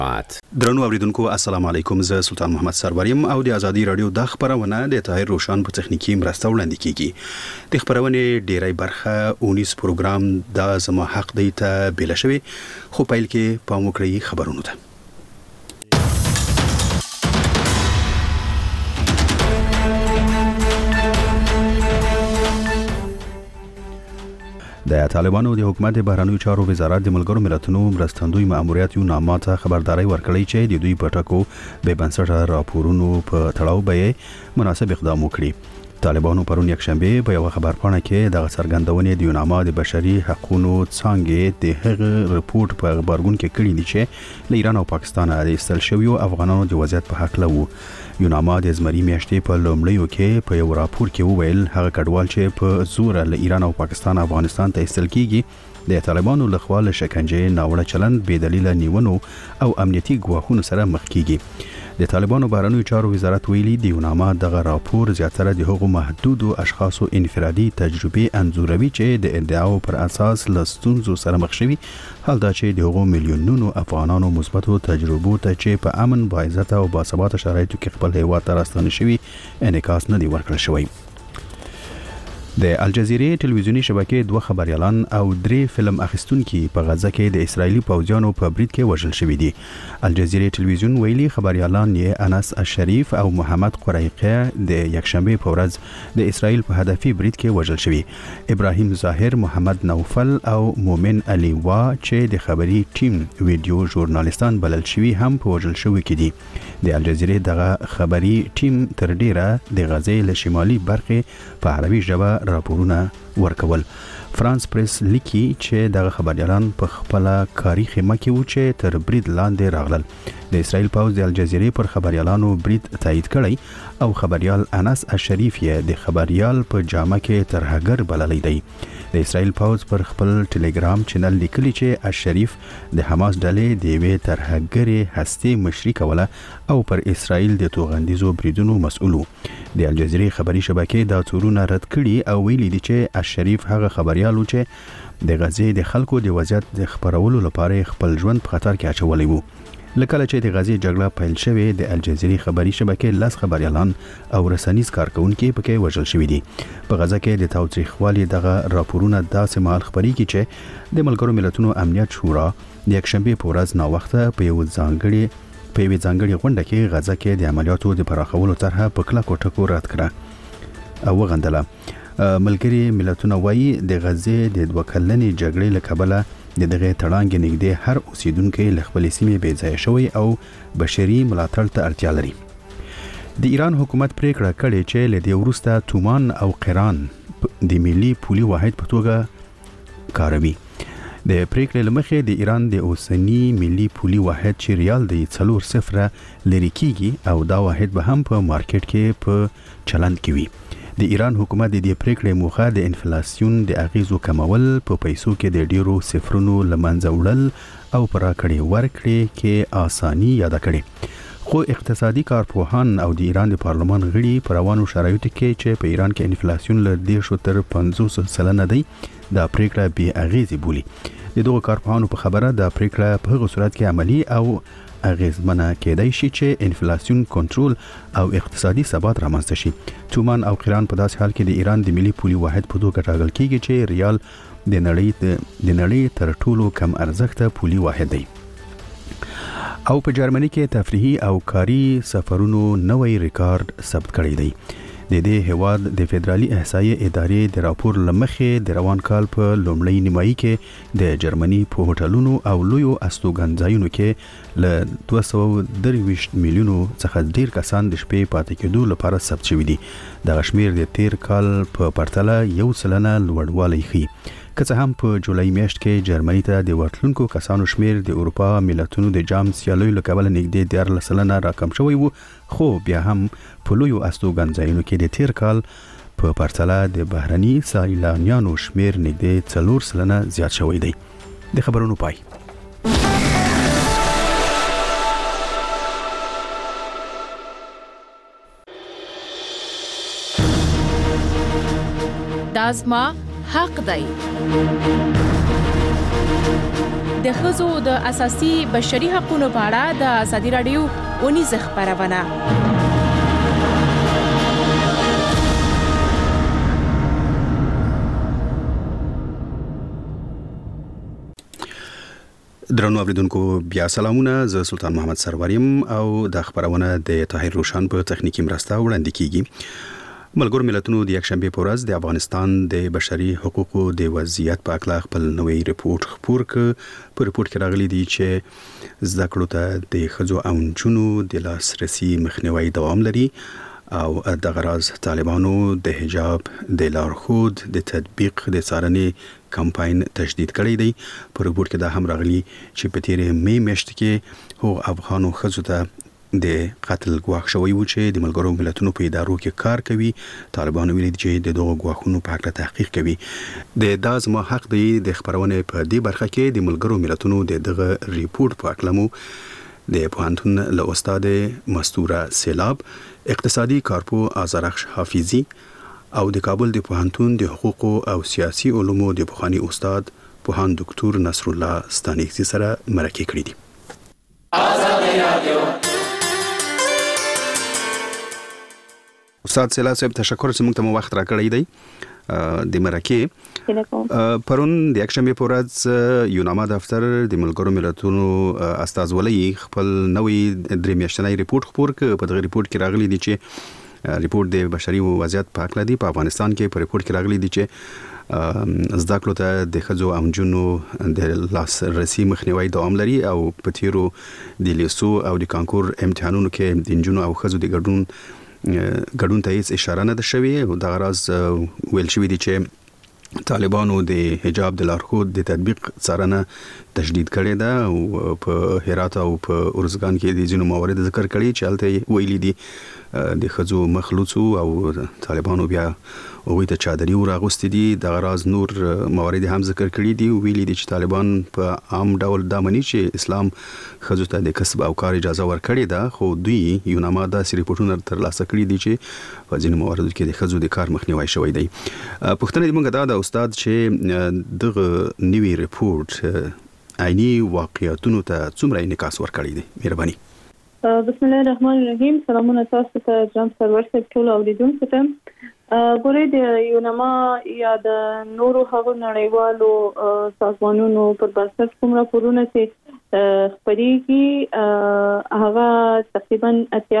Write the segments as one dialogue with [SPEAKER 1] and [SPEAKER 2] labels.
[SPEAKER 1] درنو اوریدونکو السلام علیکم. زه سلطان محمد سروریم او د ازادي رادیو د خبرونه د طاهر روشان په تخنیکی مرسته وړاندې کیږي. د خبرونه ډیری برخه 19 پروګرام د زما حق دی ته بل شوی خو پیل کې پام وکړئ خبرونه ته. د طالبانو د حکومت بهرنیو چارو وزارت د ملګرو ملتونو مرستندوی ماموریت یو نامه ته خبرداري ورکړی چې د دوی په ټکو به بنسټه راپورونو په تړاو به مناسب اقدام وکړي. طالبانو پرون یکشنبه په یو خبرپاڼه کې د څرګندونې د یونامه د بشري حقوقو څنګه د هغه رپورت په خبرګون کې کړی دی چې له ایران او پاکستان د استل شویو افغانانو د وضعیت په حق لوي. یونامه د زمري میاشتې په لومړیو کې په یو راپور کې وویل هغه کډوال چې په زور له ایران او پاکستان افغانستان ته استل کیږي د طالبانو لخوا له شکنجې ناوړه چلند بې دلیل نیونو او امنیتي ګواښونو سره مخ کیږي. د طالبانو بهرنیو چارو وزارت ویلي د یونامه دغه راپور زیاتره د هغو محدودو اشخاصو انفرادي تجربې انځوروي چې د ادعاو پر اساس له ستونزو سره مخ شوي، حال دا چې د هغو میلیونونو افغانانو مثبتو تجربو ته چې په امن، باعزته او باثباته شرایطو کې خپل هیواد ته راستنه شوي انعکاس نه دی ورکړل شوی. د الجزیرې ټلویزیونی شبکې 2 خبريالان او 3 فلم اخیستونکي په غزه کې د اسرایلی پوځیانو په برید کې وژل شوي دي. الجزیرې ټلویزیون ویلي خبريالان یې انس الشریف او محمد قریقه د یکشنبه په ورځ د اسرایل په هدفي برید کې وژل شوي. ابراهیم ظاهر، محمد نوفل او مومن علي وا چې د خبري ټیم ویډیو ژورنالیستان بلل شوي هم په وژل شوي کې دي. د الجزیرې دغه خبري ټیم تر ډیره د غزې له شمالي برخې په عربي ژبه راپورونه ورکول. فرانس پریس لیکي چې دغه خبريالان په خپل کاری خیمه کې و چې تر برید لاندې راغلل. د اسرایل پوځ د الجزیرې پر خبريالانو برید تایید کړی او خبريال انس الشریف یې د خبريال په جامه کې ترهګر بللی دی. د اسرایل پوځ پر خپل ټلګرام چینل لیکلی چې الشریف د حماس ډلې د وی ترهګرې هستي مشري کوله او پر اسرایل د توغندیزو بریدونو مسؤل و. د الجزیرې خبري شبکې دا تورونه رد کړي او ویلي دي چې الشریف هغه خبريالو چې د غزې د خلکو د وضعیت د خبرولو لپاره خپل ژوند په خطر کې اچولی وو. لکه چې د غزې جګړه پیل شوې د الجزیرې خبري شبکې 10 خبريالان او رسنیز کارکونکي پکې وژل شوي دي. په غزه کې د تاوتریخوالي دغه راپورونه داسې مهال خبري کی چې د ملګرو ملتونو امنیت شورا د یکشنبه په ورځ ناوخته په یو ځانګړي غونډه کې غزه کې د عملیاتو د پراخولو طرحه په کلکو ټکو رد کړه او وغندله. ملګري ملتونه وایي د غزې د 2 کلنې جګړې له کبله د دغه تړانګ نږدې هر اوسیدونکو له خپل سیمې بې ځای شوی او بشري ملاتړ ته اړتیا لري. د ایران حکومت پریکړه کړې چې له دې وروسته تومان او قران د ملي پولي واحد په توګه کاروي. د پریکړې لمخې د ایران د اوسنی ملي پولي واحد چې ریال دی 4.0 لري کیږي او دا واحد به هم په مارکیټ کې په چلند کې وي. د ایران حکومت د دې پریکړې موخه د انفلیسیون د اغیزو کمول، په پیسو کې د ډیرو صفرونو لمنځه وړل او پر راکړې ورکړې کې آسانی یاد کړي. خو اقتصادي کارپوهان او د ایران د پارلمان غړي پر روانو شرایطو کې چې په ایران کې انفلیسیون له 10 تر 50% دی دا پریکړه بې اغیزې بولي. د دغه کارپوهانو په خبره دا پریکړه په هغه صورت کې عملی او اغیزمنه کېدای شي چې انفلیسیون کنټرول او اقتصادي ثبات رامنځته شي. تومان او قران په داسې حال کې د ایران د ملي پولي واحد په توګه ټاکل کیږي چې ریال د نړۍ تر ټولو کم ارزښت پولي واحد دی. او په جرمني کې تفریحي او کاري سفرونو نوې ریکارډ ثبت کړی دی. د دې هواد د فدرالي احصایې ادارې د راپور لمخې د روان کال په لومړۍ نیمایي کې د جرمني په هوټلونو او لویو استوګنځایونو کې له 223 میلیونو څخه ډیر کسان د شپې پاتې کېدو لپاره ثبت شوي دي. د شمیر د تیر کال په پرتله 1% لوړوالی ښيي. که څه هم په جولای میاشت کې جرمني ته د ورتلونکو کسانو شمیر د اروپا ملتونو د جام سیالیو له کبله نږدې 14% راکم شوی وو، خو بیا هم په لویو استوګنځایونو کې د تیر کال په پرتله د بهرني سیلانیانو شمیر نږدې 4% زیات شوی دی. د خبرونو پای.
[SPEAKER 2] دازما حق دی. د ښځو د اساسي بشري حقوقو په اړه د ازادي راډیو ونیزه خبرونه.
[SPEAKER 1] درنو اوریدونکو بیا سلامونه، زه سلطان محمد سروریم او د خبرونه د طاهر روشن په تخنیکی مرسته وړاندې کیږي. ملګرو ملتونو د یکشنبه په ورځ د افغانستان د بشري حقوقو د وضعیت په اړه خپل نوې ریپورت خپور کړ. په ریپورت کې راغلي دي چې زده کړو ته د ښځو او نجونو د لاسرسي مخنیوي دوام لري او د غرض طالبانو د حجاب د لارښود د تطبیق د څارنې کمپاین تشدید کړی دی. په ریپورت کې دا هم راغلي چې په تیرې می میاشت کې هغو افغانو ښځو ته د قتل ګواښ شوی و چې د ملګرو ملتونو په ادارو کې کار کوي. طالبانو ویلي چې د دغو ګواښونو په اړه تحقیق کوي. د داز ما حق دی د خبرونه په دې برخه کې د ملګرو ملتونو دغه ریپورت په اړه مو د پوهنتون له استاد مستوره سیلاب، اقتصادي کارپو آزرخش حافظي او د کابل د پوهنتون د حقوقو او سیاسي علومو د پوهني استاد پوهان ډاکټر نصر الله ستانکزي سره مرکه کړې دي. آزادي رادیو استاد سیلاب صاحب، تشکر چې موږ ته وخت راکړی دی د مرکه. پرون د یکشنبه په ورځ یوناما دفتر د ملګرو ملتونو استازولۍ خپل نوې درې میاشتنی ریپورت خپور کړ. په دغه ریپورت کې راغلي دي چې ریپورت د بشري وضعیت په اړه دی. په افغانستان کې په ریپورت کې راغلي دي چې زده کړو ته د ښځو او نجونو د لاسرسي مخنیوي دوام لري او په تیرو د لیسو او د کانکور امتحانونو کې د نجونو او ښځو د ګډون ته هیڅ اشاره نه ده شوې. او د غرض ویل شوی دي چې طالبانو د حجاب د لارښود د تطبیق څارنه تشدید کړې ده او په هرات او په ارزګان کې د ځینو موارد ذکر کړي چې هلته ویلي دي د ښځو مخلوڅو او طالبانو بیا هغوی ته چادري ورغوستي دي. د غرض نور موارد هم ذکر کړي دي. ویلي دي چې طالبان په عام ډول دا مني چې اسلام ښځو ته د کسب او کار اجازه ورکړې ده، خو دوی یوناما داسې ریپورټونه ترلاسه کړي دي چې په ځینو مواردو کې د ښځو د کار مخنیوي شوی دی. پوښتنه دې موږ دا د استاد چې دغه نوی ریپورت عیني واقعیتونو ته څومره انعکاس ورکړی دی؟ مهرباني.
[SPEAKER 3] بسم الله الرحمن الرحیم. سلامونه تاسو ته جناب سرور صاحب ټول اوریدونکو ته. ګورې د یوناما یا د نورو هغو نړیوالو سازمانونو پر بنسټ کوم راپورونه چې خپرېږي هغه تقریبا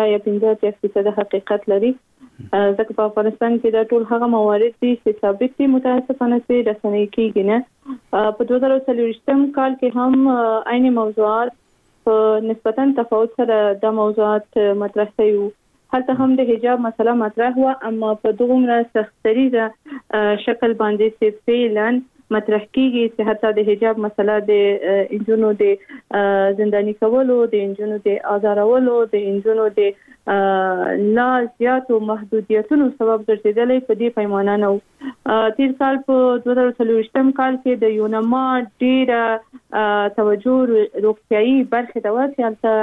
[SPEAKER 3] 85% حقیقت لري. ځکه په افغانستان کې دا ټول هغه موارد دي چې ثابت دي متاسفانه چې رسنۍ کېږي نه. په 2023 کال کې هم عین موضوعات په نسبتاً تفاوت سره د موضوعات مطرح شوي. هلته هم د حجاب مسله مطرح و، اما په دغه سختريزه شکل باندې چې فعلاً مطرح کیږي چې حتی د حجاب مسله د انجونو د زنداني کولو، د انجونو د آزارولو، د انجونو د لا زیاتو محدودیتونو سبب ګرځیدلې په دې پیمانه نو. تیر کال په 2023 کال کې د یوناما ډیره توجه روغتیايي برخه د واسطه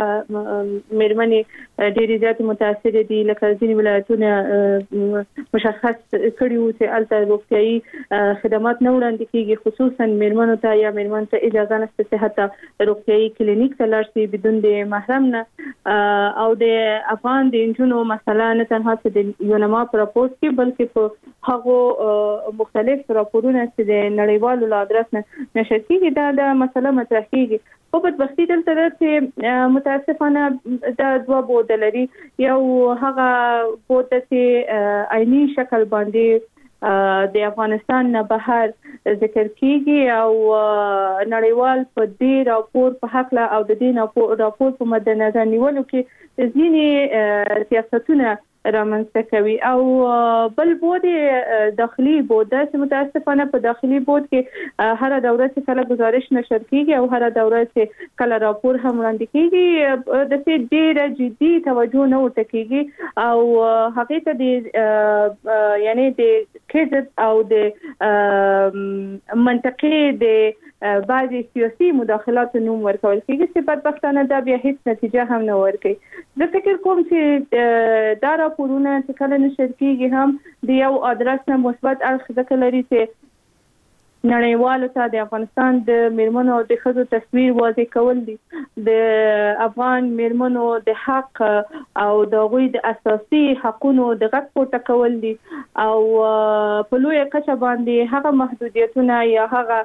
[SPEAKER 3] مېرمنې ډیره زیات متاثر دي. لکه ځینې ولایتونه مشخص کړي وو چې الته روغتیايي خدمات نه وړاندې کیږي، خصوصا مېرمنو ته یا مېرمن ته اجازه نشته چې حتی روغتیايي کلینیک ته لاړ شي بدون د محرم نه. او د افغان د انجونو مسله نه تنها د یوناما پر راپور کې بلکې په هغه مختلف راپورونه چې د نړیوالو له ادرس نه نشر کیږي دا مسله مطرح کیږي. په بدبختی دلته چې متاسفانه دا دوه بود لري. یو هغه بود چې عیني شکل باندې د افغانستان نه بهر ذکر کیږي او نړیوال په دې راپور په حق له او د دې راپور په مد نظر نیولو کې ځینې سیاستونه رامنځته کوي. او بل بود داخلي بود چې متاسفانه په داخلي بود کې هر دوره چې کله گزارش نشر کیږي او هر دوره چې کله راپور هم وړاندې کیږي د څه ډیره جدي توجه نه ورته کیږي او هغه ته د یعنی د کذب او د منطقي د بعضي سیاسي مداخلات نوم ورکول کیږي چې بدبختانه دا بیا هیڅ نتیجه هم نه ورکوي. زه فکر کوم چې دا راپورونه چې کله نشر کیږي هم د یو ادرس نه مثبت اړخ ذکر لري چې نړیوالو ته د افغانستان د میرمنو او د ښځو تصویر واضح کول دي. د افغان میرمنو د حق او د غوي د اساسي حقوقو د غږ پورته کول دي او په لوی کچه باندې هغه محدودیتونه یا هغه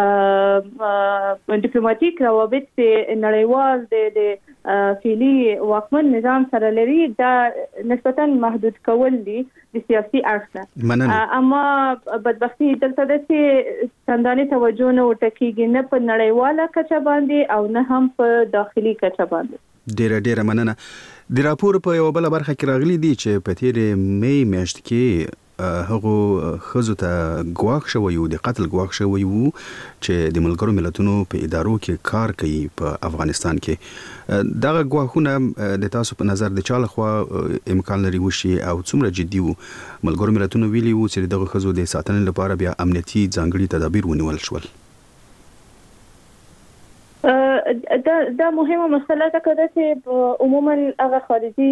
[SPEAKER 3] ډیپلوماټیک روابط په نړیوال د فعلی واکمن نظام سره لري دا نسبتاً محدود کول دي د سیاسي اړخ. اما بدبختی دلته د څنداني توجه نه ورټکیږي نه په نړیواله کچه باندې او نه هم په داخلي کچه باندې.
[SPEAKER 1] ډیره مننه. د راپور په یو بل برخه کې راغلي دي چې په تیر مې میاشت کې هغه خزو ته غواخ شوی د قتل غواخ شوی وو چې د ملګرو ملتونو په ادارو کې کار کوي په افغانستان کې. دغه غواخونه د تاسو په نظر د چاله خو امکان لري وشي او څومره جدي وو؟ ملګرو ملتونو ویلي وو چې دغه خزو د ساتنې لپاره بیا امنیتي ځانګړي تدابیر ونیول شول.
[SPEAKER 3] دا مهمه مسله ده چې عموما هغه خارجي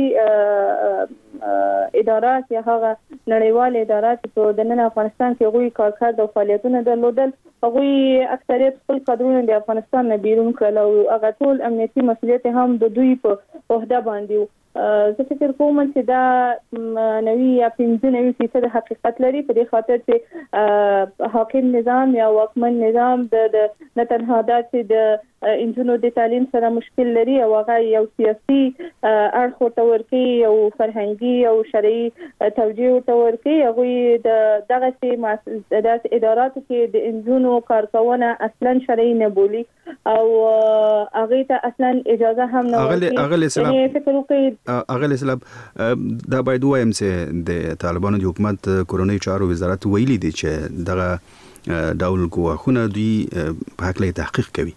[SPEAKER 3] ادارات یا هغه نړیوال ادارات په د نن افغانستان کې غوي کارکړ د فعالیتونو درلودل غوي اکثریت خپل قدرونه د افغانستان نه بیرون کړل او هغه ټول امنیتي مسؤلیت هم د دوی په عہده باندې. زه فکر کوم چې دا 90 یا 95% حقیقت لري په دې خاطر چې حاکم نظام یا واکمن نظام د نه تنها د انجونو د تعلیم سره مشکل لري او هغه یو سیاسي اړخ ورته ورکي او فرهنګي او شرعي توجیه ورته ورکي. هغه دغه د اداراتو کې د انجونو کارکونه اصلا شرعي نه بولي او هغه ته اصلا اجازه هم نه ورکړي. فکر وکړي
[SPEAKER 1] اغلی سلام دا باید وایم چې د طالبانو د حکومت کورنۍ چارو وزارت ویلي دي چې دغه ډول غواخونه دوی په حق له تحقیق کوي.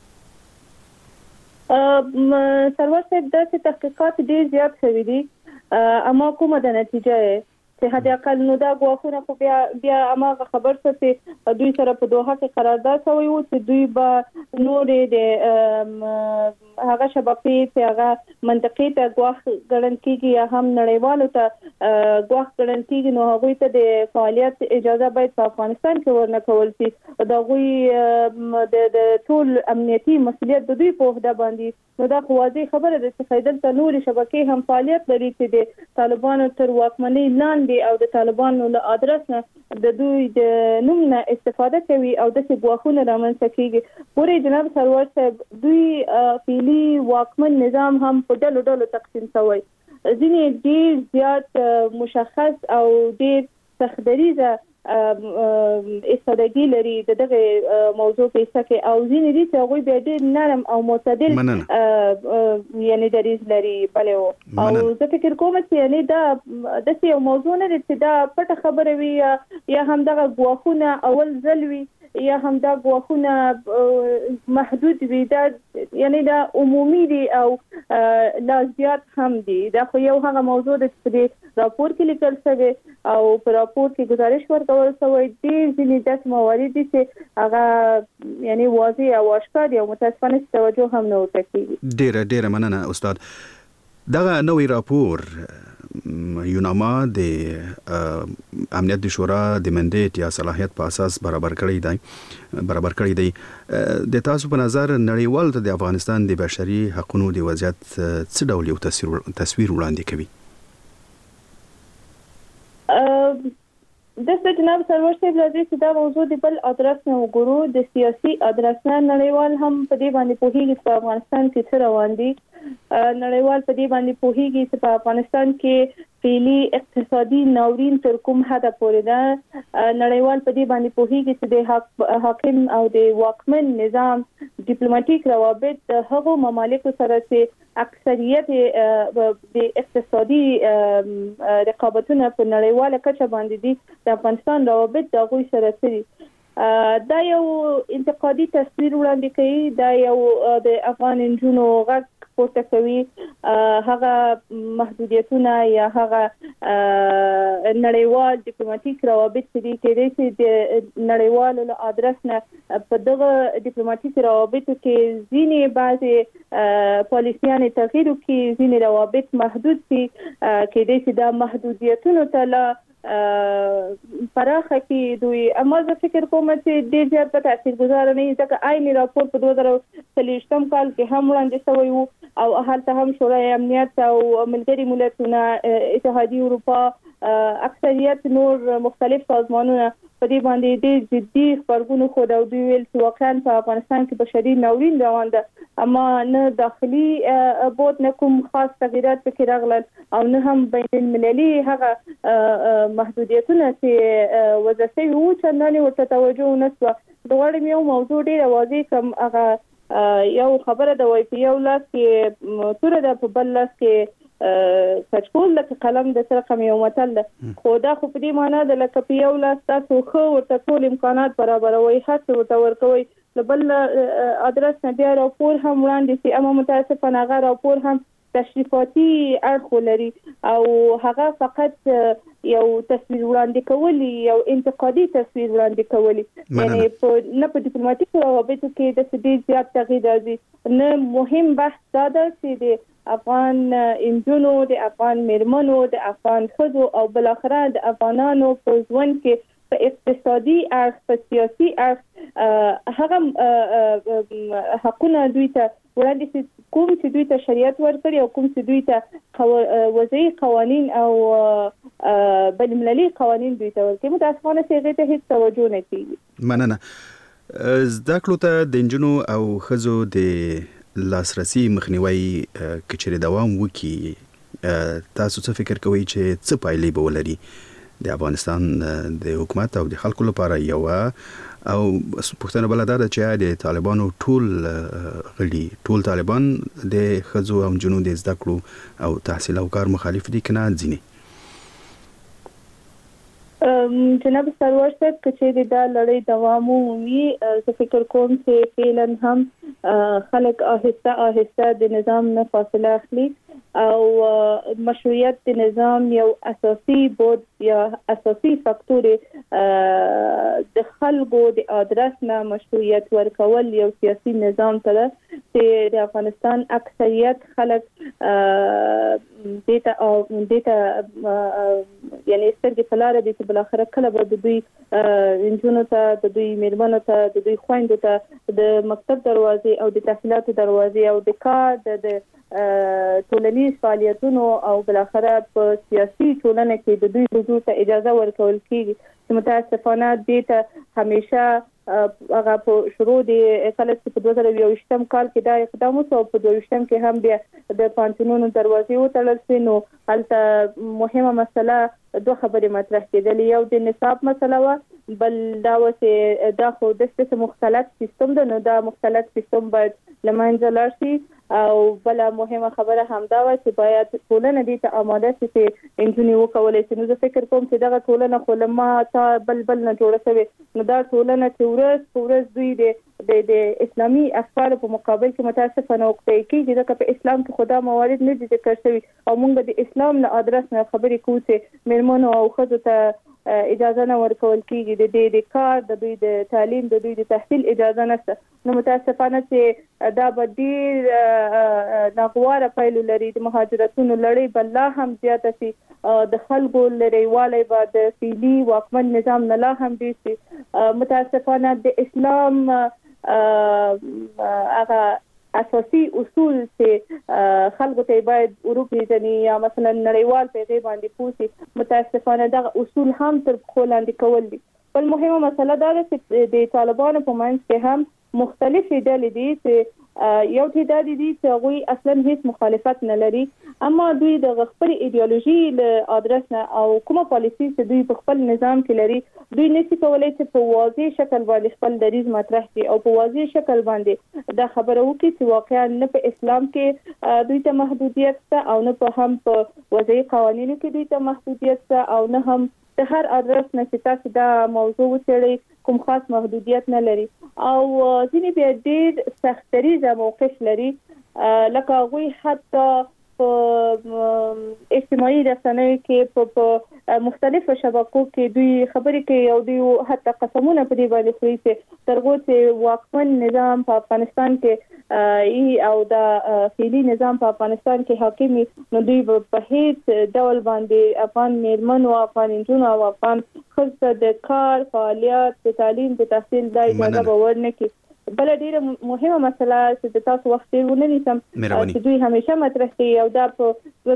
[SPEAKER 3] سرور صاحب د تحقیقات ډیر زیات شوي دي اما کومه د نتیجه چې هدا اقل نو دا غواخونه خو بیا اماغه خبر څه چې دوی سره په دوحه کې قرارداد شوی وو چې دوی به نورې د هغه شبکې چې هغه منطقې ته غواخ ګڼل کیږي یا هم نړیوالو ته غواخ ګڼل کیږي نو هغه ته د فعالیت اجازه باید په افغانستان کې ورنه کول شي. دا غوي د ټول امنیتي مسؤلیت د دوی په عہده باندې. نو دا واضح خبره ده چې خیدل ته نوري شبکې هم فعالیت لري چې د طالبانو تر واکمنۍ لاندې او د طالبانو له ادرس نه د دوی د نوم نه استفاده کوي او د غواخونه رامنځته کیږي. پورې جناب سرور صاحب دوی فعلی واکمن نظام هم په ډلو تقسیم شوی. ځینې ډیر زیات مشخص او ډیر سختدریزه استادګي لري دغه موضوع په څه کې او ځینې دي چې هغه به ډېر نرم او معتدل یعنی دریز لري بلو او زه فکر کوم چې یعنی دا د یو موضوع نه چې دا پټه خبره وي یا هم دغه غواخونه اول ځلوي یا هم دا غواخونه محدود وي دا یعنی دا عمومي دي او لا زیات هم دي. دا خو یو هغه موضوع د راپور کې لیکل شوی او په راپور کې گزارش ورکول شوی دي ځینې داسې موارد دي چې هغه یعنی واضح او اشکار دي او متاسفانه توجه هم نه ورته کیږي.
[SPEAKER 1] ډیره مننه استاد. دغه نوې راپور یوناما د امنیت د شورا د منډیټ یا صلاحیت په اساس برابر کړی دی. د تاسو په نظر نړیوال ته د افغانستان د بشري حقوقو د وضعیت څه ډول یو تصویر وړاندې کوي؟
[SPEAKER 3] د جناب سرور صاحب لازم چې دا موضوع د بل ادرس نه وګورو د سیاسي ادرس نه نړیوال هم په دې باندې پوهیږي چې افغانستان کې څه روان دي. نړیوال په دې باندې پوهیږي چې په افغانستان کې فعلی اقتصادي ناورین تر کوم حد پورې ده. نړیوال په دې باندې پوهیږي چې د حاکم او د واکمن نظام ډیپلوماټیک روابط هغه ممالک سره چې اکثریت د اقتصادي رقابتونه په نړیواله کچه باندې دي د افغانستان روابط د غوي سره سري. دا یو انتقادي تصویر وړاندې کوي. دا یو د افغان انجونو غږ پورته کوي. هغه محدودیتونه یا هغه نړیوال ډیپلوماټیک روابط چې د نړیوال له ادرس نه په دغه ډیپلوماټیک روابطو کې ځینې بعضي پالیسیان تغییر کوي ځینې روابط محدود دي کې د محدودیتونو ته پراخه کې دوی اما زه فکر کوم چې ډېر زیات په تاثیرګذار نه ځکه عیني راپور په 2023 کال کې هم وړاندې شوی وو او هلته هم شورای امنیت او ملګري ملتونه اتحادیه اروپا اکثریت نور مختلف سازمانونه په دې باندې ډېر جدي خبرونه خو دا دوی ویل چې واقعا په افغانستان کې بشري ناورین روان ده اما نه داخلي بود نه کوم خاص تغیرات پکې راغلل او نه هم بین المللي هغه محدودیتونه چې وځي وو چندانې ورته توجه ونشوه دوړم یو موضوع ډېر واضح کوم هغه یو خبره د وای پی یو لاس کې تور د په بل لاس کې کچکول لکه قلم د سره کوم یو متل خو دا خو په دې معنی د لکه په یو لاس تاسو خو ورته ټول امکانات برابروي هڅه ورته ورکوي بل ادرس نه بیا راپور هم وړاندې سي اما متاسفانه هغه راپور هم تشریفاتي اړخ لري او هغه فقط یو تصویر وړاندې کوي یو انتقادي تصویر وړاندې کوي یعنی نه په ډیپلوماټیکو روابطو کې د ډېر زیات تغییر راځي نه مهم بحث دا ده چې د افغان انجونو د افغان میرمنو د افغان ښځو او بل اخره د افغانانو په ژوند کې په اقتصادي اړخ په سیاسي اړخ هغه حقونه دوی ته وړاندې کوم چې دوی ته شریعت ورکړي او کوم چې دوی ته وضعي قوانين او بین المللي قوانين دوی ته ورکړي متاسفانه هغه ته هیڅ توجه نه کیږي
[SPEAKER 1] مننه زده کړو ته د انجونو او ښځو د لاسرسي مخنیوي کچري دوام وکي تاسو څه فکر کوئ چې څه پایلې به ولري د افغانستان د حکومت او د خلکو لپاره یو او پښتنه بلدار چې د طالبانو ټول طالبان د خزو او جنو د زده کړو او تحصیل او کار مخالف دي کنه ځینی
[SPEAKER 3] جناب سرور صاحب چې دا لړۍ دوام ومي زه فکر کوم چې فعلا هم خلک آهسته د نظام نه فاصله اخلي او مشروعیت د نظام یو اساسي بود یا اساسي فاکتور د خلکو د ادرس نه مشروعیت ورکول یو سیاسي نظام ته چې د افغانستان اکثریت خلک دیتا یعنی سترګې فلاره دي چې بل اخر کله به د دوی انجونو ته د دوی میرمنو ته د دوی خويندو ته د مکتب دروازې او د تحصیلاتو دروازې او د کار د ټولنیز فعالیتونو او بل اخر په سیاسي ټولنه کې د دوی حضور ته اجازه ورکول کیږي چې متاسفانه دیتا همیشه هغه په شروع د کله چې په 2020 کال کې دا اقدام وشو په 2020 کې هم بیا د پانتونونو دروازې وتړل شوې نو هلته مهمه مسله دوه خبرې مطرح کېدلې یو د نصاب مسله و بل دا و چې دا خو د مختلف سیستم ده نو دا مختلف سیستم باید لمنځه لاړ شي او بل مهمه خبره هم دا و چې باید ټولنه دې ته آماده شي چې انجونی وکولای شي نو زه فکر کوم چې دغه ټولنه خو لما تا بل نه جوړه شوی نو دا ټولنه چې ورځ دوی د اسلامي افکار په مقابل کې متاسفانه وکړي چې دا په اسلام کې خدا موارد نه دي ذکر شوی او موږ د اسلام له ادرس نه خبرې کوو چې میرمنو او ښځو ته اجازه نه ورکول کیږي د کار د دوی د تعلیم د دوی د تحصیل اجازه نشته نو متاسفانه چې دا بدیر ناغواره پایلو لري د مهاجرتونو لړۍ بل هم زیاته شي د خلکو لريواله بعد فعلی واکمن نظام نه لا هم دي متاسفانه د اسلام هغه اساسي اصول چې خلکو ته باید اروپیزنی یا مثلا نړیوال پیغام باندې پوسی متاسفانه دا اصول هم تر خو لاندې کول دي بل مهمه مسله دا ده چې د طالبانو په منځ کې هم مختلفې ډلې دي چې یو تعداد دي چې هغه اصلا هیڅ مخالفت نه لري اما دوی د خپل ایدئولوژي له ادرس نه او کومه پالیسي چې دوی په خپل نظام کې لري دوی نشي کولای چې په واضح شکل باندې خپل دریض مطرح کړي او په واضح شکل باندې دا خبره وکړي چې واقعا نه په اسلام کې دوی ته محدودیت شته او نه په هم په وضعي قوانینو کې دوی ته محدودیت شته او نه هم د هر ادرس نه چې تاسو دا موضوع وڅېړئ کوم خاص محدودیت نه لري او ځینې بیا ډېر سختریزه موقف لري لکه هغوی حتی اجتماعي رسنیو کې په مختلفو شبکو کې دوی خبرې کوي او دوی حتی قسمونه په دې باندې خوري چې ترغو چې واکمن نظام په افغانستان کې او د فعلی نظام په افغانستان کې حاکمي نو دوی په هیڅ ډول باندې افغان میرمن او افغان انجونو او افغان ښځو د کار فعالیت د تعلیم د تحصیل د اجازه باور نه کوي. بل ډیره مهمه مسله چې تاسو وخت ونه نیسم چې دوی همیشه مطرح کوي او دا په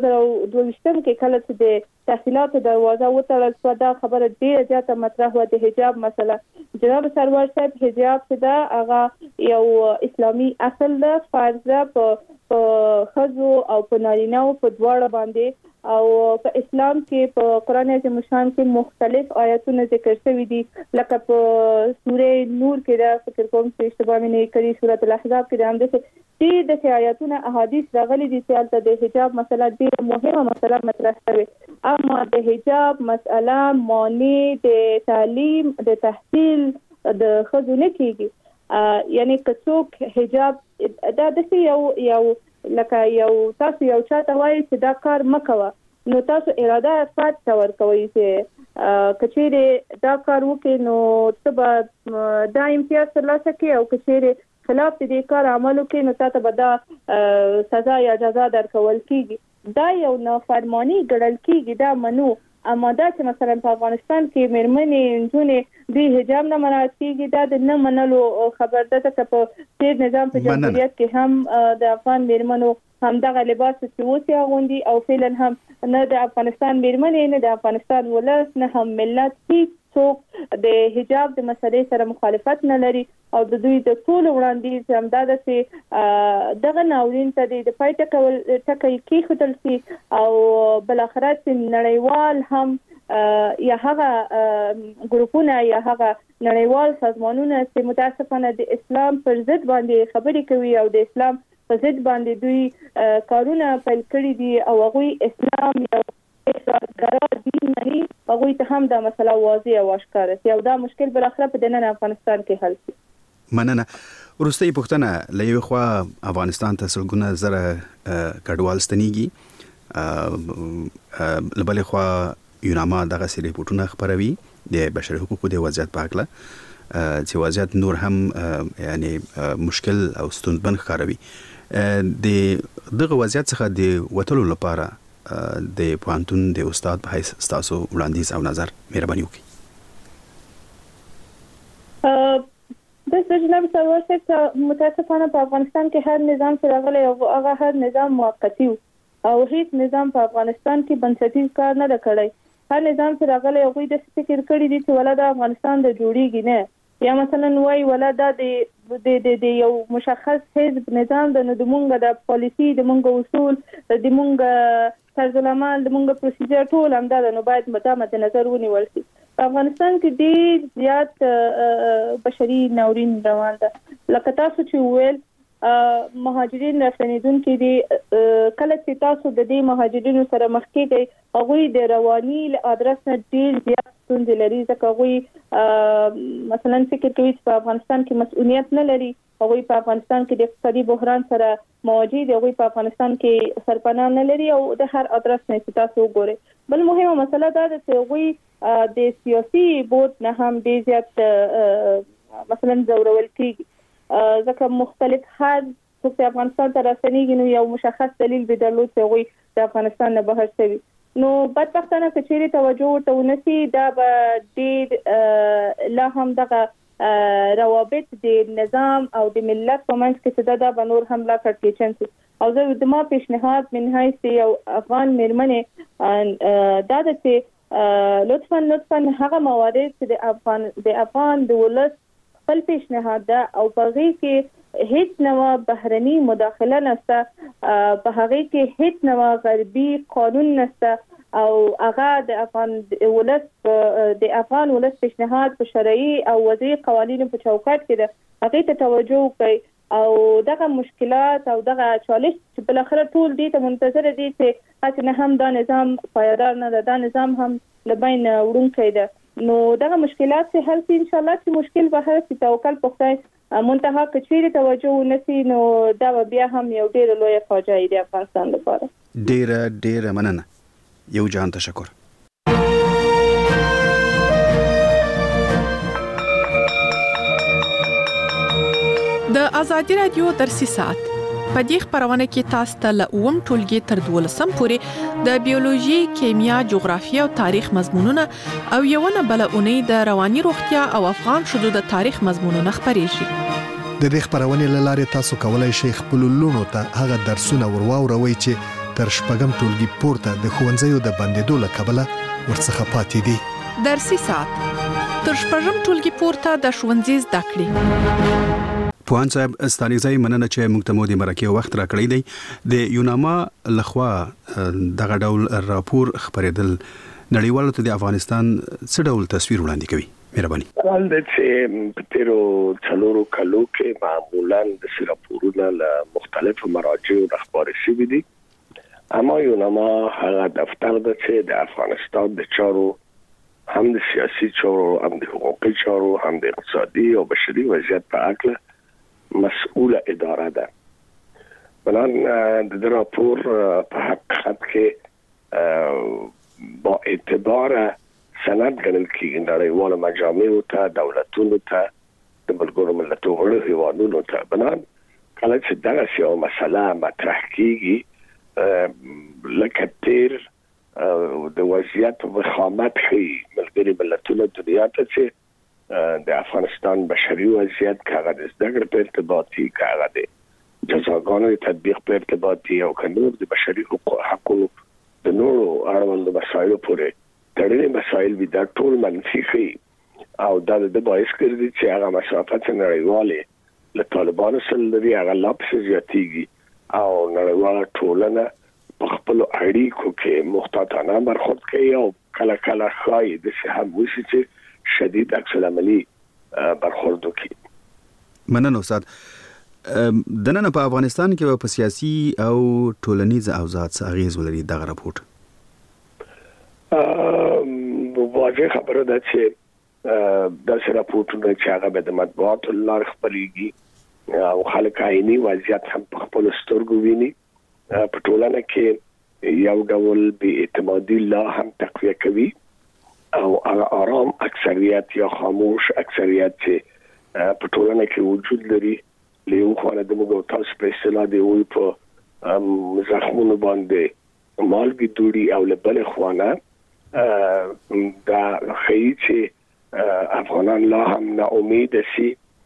[SPEAKER 3] 2022 کې کله چې د تحصیلاتو دروازه وتړل شو دا خبره ډیره زیاته مطرح و د حجاب مسله. جناب سرور صاحب حجاب چې دا هغه یو اسلامي اصل ده فرض ده په خزو او په نارینه‌و په دواړه باندې او په اسلام کې په قران عظیم شان کې مختلف آیاتونه ذکر شوي دي لکه په سوره نور کې دا فکر کوم چې اشتباه مې نه کړی سوره الاحزاب کې د همدې د آیاتونه احادیث راغلي دي چې د حجاب مسله ډیره مهمه مسله مطرح شوی اما د حجاب مسله معنی د تعلیم د تحصیل د خزو نه کیږي یعنی کڅوک حجاب دا د یو لکه یو تاسو یو چاته وایي چې دا کار مکوه نو تاسو اراده فات تور کوي چې کچېره دا کار وکړي نو تبه دا امتیاز ترلاسه کوي او کچېره خلاف دې کار عمل وکړي نو تاسو به دا سزا یا جزا درکول کیږي دا یو نافرمانی ګڼل کیږي دا منو اما دا چې مثلا په افغانستان کې میرمنې انجونې د حجاب نه مراعات کیږي دا د نه منلو خبر ده چې په تیر نظام په جمهوریت کې هم د افغان میرمنو هم دغه لباس چې وسی اغوندي او فعلا هم نه د افغانستان میرمنې نه د افغانستان ولس نه هم ملت هیڅ څوک د حجاب د مسلې سره مخالفت نه لري او د دوی د ټول وړاندیز هم دا چې دغه ناورین ته د پایته کول ټکي کې خدل سي او بل اخر چې نړیوال هم یا هغه ګروپونه یا هغه نړیوال سازمانونه چې متاسفانه د اسلام پر ضد باندې خبرې کوي او د اسلام په ضد باندې دوی کارونه پیل کړی دي او هغه اسلام یو قرار دین نه هغه ته هم دا مسله واضح او اشکار شي او دا مشکل بل اخر په دننه افغانستان کې حل شي.
[SPEAKER 1] مننه. ورستۍ پوښتنه لوي خو افغانستان ته سلګونه زره کډوال ستنيږي لبل خو یوناما دغه سری ریپورتونه خبروي د بشري حقوقو د وضعیت په اړه چې وضعیت نور هم یعنی مشکل او ستونزمن ښکاروي دغه وضعیت څخه د وټلو لپاره د پوهنتون د استاد په حیث تاسو وړاندیز او نظر مهرباني وکړئ.
[SPEAKER 3] د جناب سرور صاحب متاسفانه په افغانستان کې هر نظام چې راغلی او هغه هر نظام موقتی او هیڅ نظام په افغانستان کې بنسټیز کار نه کړی. هر نظام چې راغلی هغه د فکر کړی دي چې ولدا افغانستان د جوړیږي نه یا مثلا وای ولدا د یو مشخص حزب نظام د مونږه د پالیسی د مونږه اصول د مونږه طرز العمل د مونږه پروسیجر ټول همدا نو باید مد نظر ونیول شي. په افغانستان کې ډیر زیات بشري ناورین روان ده لکه تاسو چې ویل مهاجرین راستنیدونکو دي کله چې تاسو د دې مهاجرینو سره مخ کېږئ هغه د رواني ادرس نه ډیر زیات ستونزې لري ځکه هغه مثلا فکر کوي چې په افغانستان کې مسؤلیت نه لري هغه په افغانستان کې د اقتصادي بحران سره مواجه دي هغه په افغانستان کې سرپناه نه لري او د هر ادرس نه چې تاسو وګورئ. بل مهمه مسله دا ده چې هغه د سیاسي بوت نه هم ډیر زیات مثلا زورول کیږي ځکه مختلف هر څه افغانستان ته راستنیږي نو یو مشخص دلیل به درلود چې هغه د افغانستان نه بهر شوی نو بدبختانه کچېری توجه ورته ونسی دا به ډیر لا هم دغه روابط د نظام او د ملت په منځ کې دا به نور هم لا کړکېچن شي او زه د ما پیشنهاد من حیث یو افغان میرمنې دا ده چې لطفاً هغه موارد چې د افغان د ولس خپل پیشنهاد ده او په هغه کې هیڅ نوع بهرني مداخله نشته په هغه کې هیڅ نوع غربي قانون نشته او هغه د افغان ولس پیشنهاد په شرعي او وضعي قوانینو په چوکاټ کې ده هغه ته توجه کوي او دغه مشکلات او دغه چالش چې بل اخر ټول دي ته منتظر دي چې اته هم دا نظام پایدار نه ده دا نظام هم لبین وړونکی ده نو دغه مشکلات چې حل شي ان شاء الله چې مشکل به هر څه توکل په خدای منتها کچېری توجه ونسی نو دا بیا هم یو ډیر لوی فاجعه دی افغانستان لپاره.
[SPEAKER 1] ډیره مننه. یو جهان تشکر.
[SPEAKER 4] د ازادي رادیو درسي ساعت په دې خبرونه کې تاسو ته له اوم ټولګي تر 12 پورې د بیولوژي، کیمیا، جغرافیه او تاریخ مضمونونه او یوونه بل اونۍ د رواني روغتیا او افغان شذو د تاریخ مضمونونه خبرېږي.
[SPEAKER 5] د دې خبرونې لاره تاسو کولای شئ خپل لونو ته هغه درسونه ورواوروي چې تر شپږم ټولګي پورته د ښوونځیو د بندیدو له کبله ورڅخه پاتې دي.
[SPEAKER 4] درسي ساعت تر شپږم ټولګي پورته د ښوونځي زده کړې.
[SPEAKER 1] پوهان صاحب ستانیزای مننه چې موږ ته مو د مرکه وخت راکړی دی. د یوناما لخوا دغه ډول راپور خبرېدل نړیوالو ته د افغانستان څه ډول تصویر وړاندې کوي؟ مهرباني.
[SPEAKER 6] حال د چې پتیرو څلورو کلو کې معمولاً د راپورونه له مختلفو مراجعو راخبار شوي دي، اما یوناما هغه دفتر ده چې د افغانستان د چارو هم د سیاسي چارو، هم د حقوقي چارو، هم د اقتصادي او بشري وضعیت په اړه مسؤله اداره ده. بنان د راپور په حقیقت کې با اعتبار سند ګڼل کېږي نړیوالو مجامعو ته، دولتونو ته، د ملګرو ملتونو هیوادونو ته. بنان کله چې دغه یو مسله مطرح کېږي لکه تیر د وضعیت وخامت ښیي ملګري ملتونو دنیا ته چې د افغانستان بشري وضعیت که هغه د زده کړې په ارتباطي، که هغه د جزاګانو د تطبیق په ارتباطي او که نور د بشري حقوقو د نورو اړوندو مسایلو پورې تړلي مسایل وي، دا ټول منفي ښیي او دا د باعث ګرځي چې هغه مسافت نړیوالې له طالبانو سره لري هغه لا پسې زیاتېږي او نړیواله ټولنه په خپلو اړیکو کې محتاطانه برخورد کوي او کله کله ښایي داسې هم وشي چې شدید عکس العملي برخورد وکړي.
[SPEAKER 1] مننه استاد. دننه په افغانستان کې په سیاسي او ټولنیز اوضاع څه اغیز ولري دغه راپور؟
[SPEAKER 6] واضح خبره ده چې داسې راپورټونه چې هغه به د مطبوعاتو له لارې خپرېږي او خلک عیني وضعیت هم په خپلو سترګو ویني. په ټولنه کې یو ډول بې اعتمادي لا هم تقویه کوي او آرام اکثریت یا خاموش اکثریت چې په ټولنه کې وجود لري له یو خوا د موږ تاسو په اصطلاح دی وي په زخمونو باندې مالګې دوړي او له بل خوا نه دا ښیي چې افغانان لا هم نا امید شي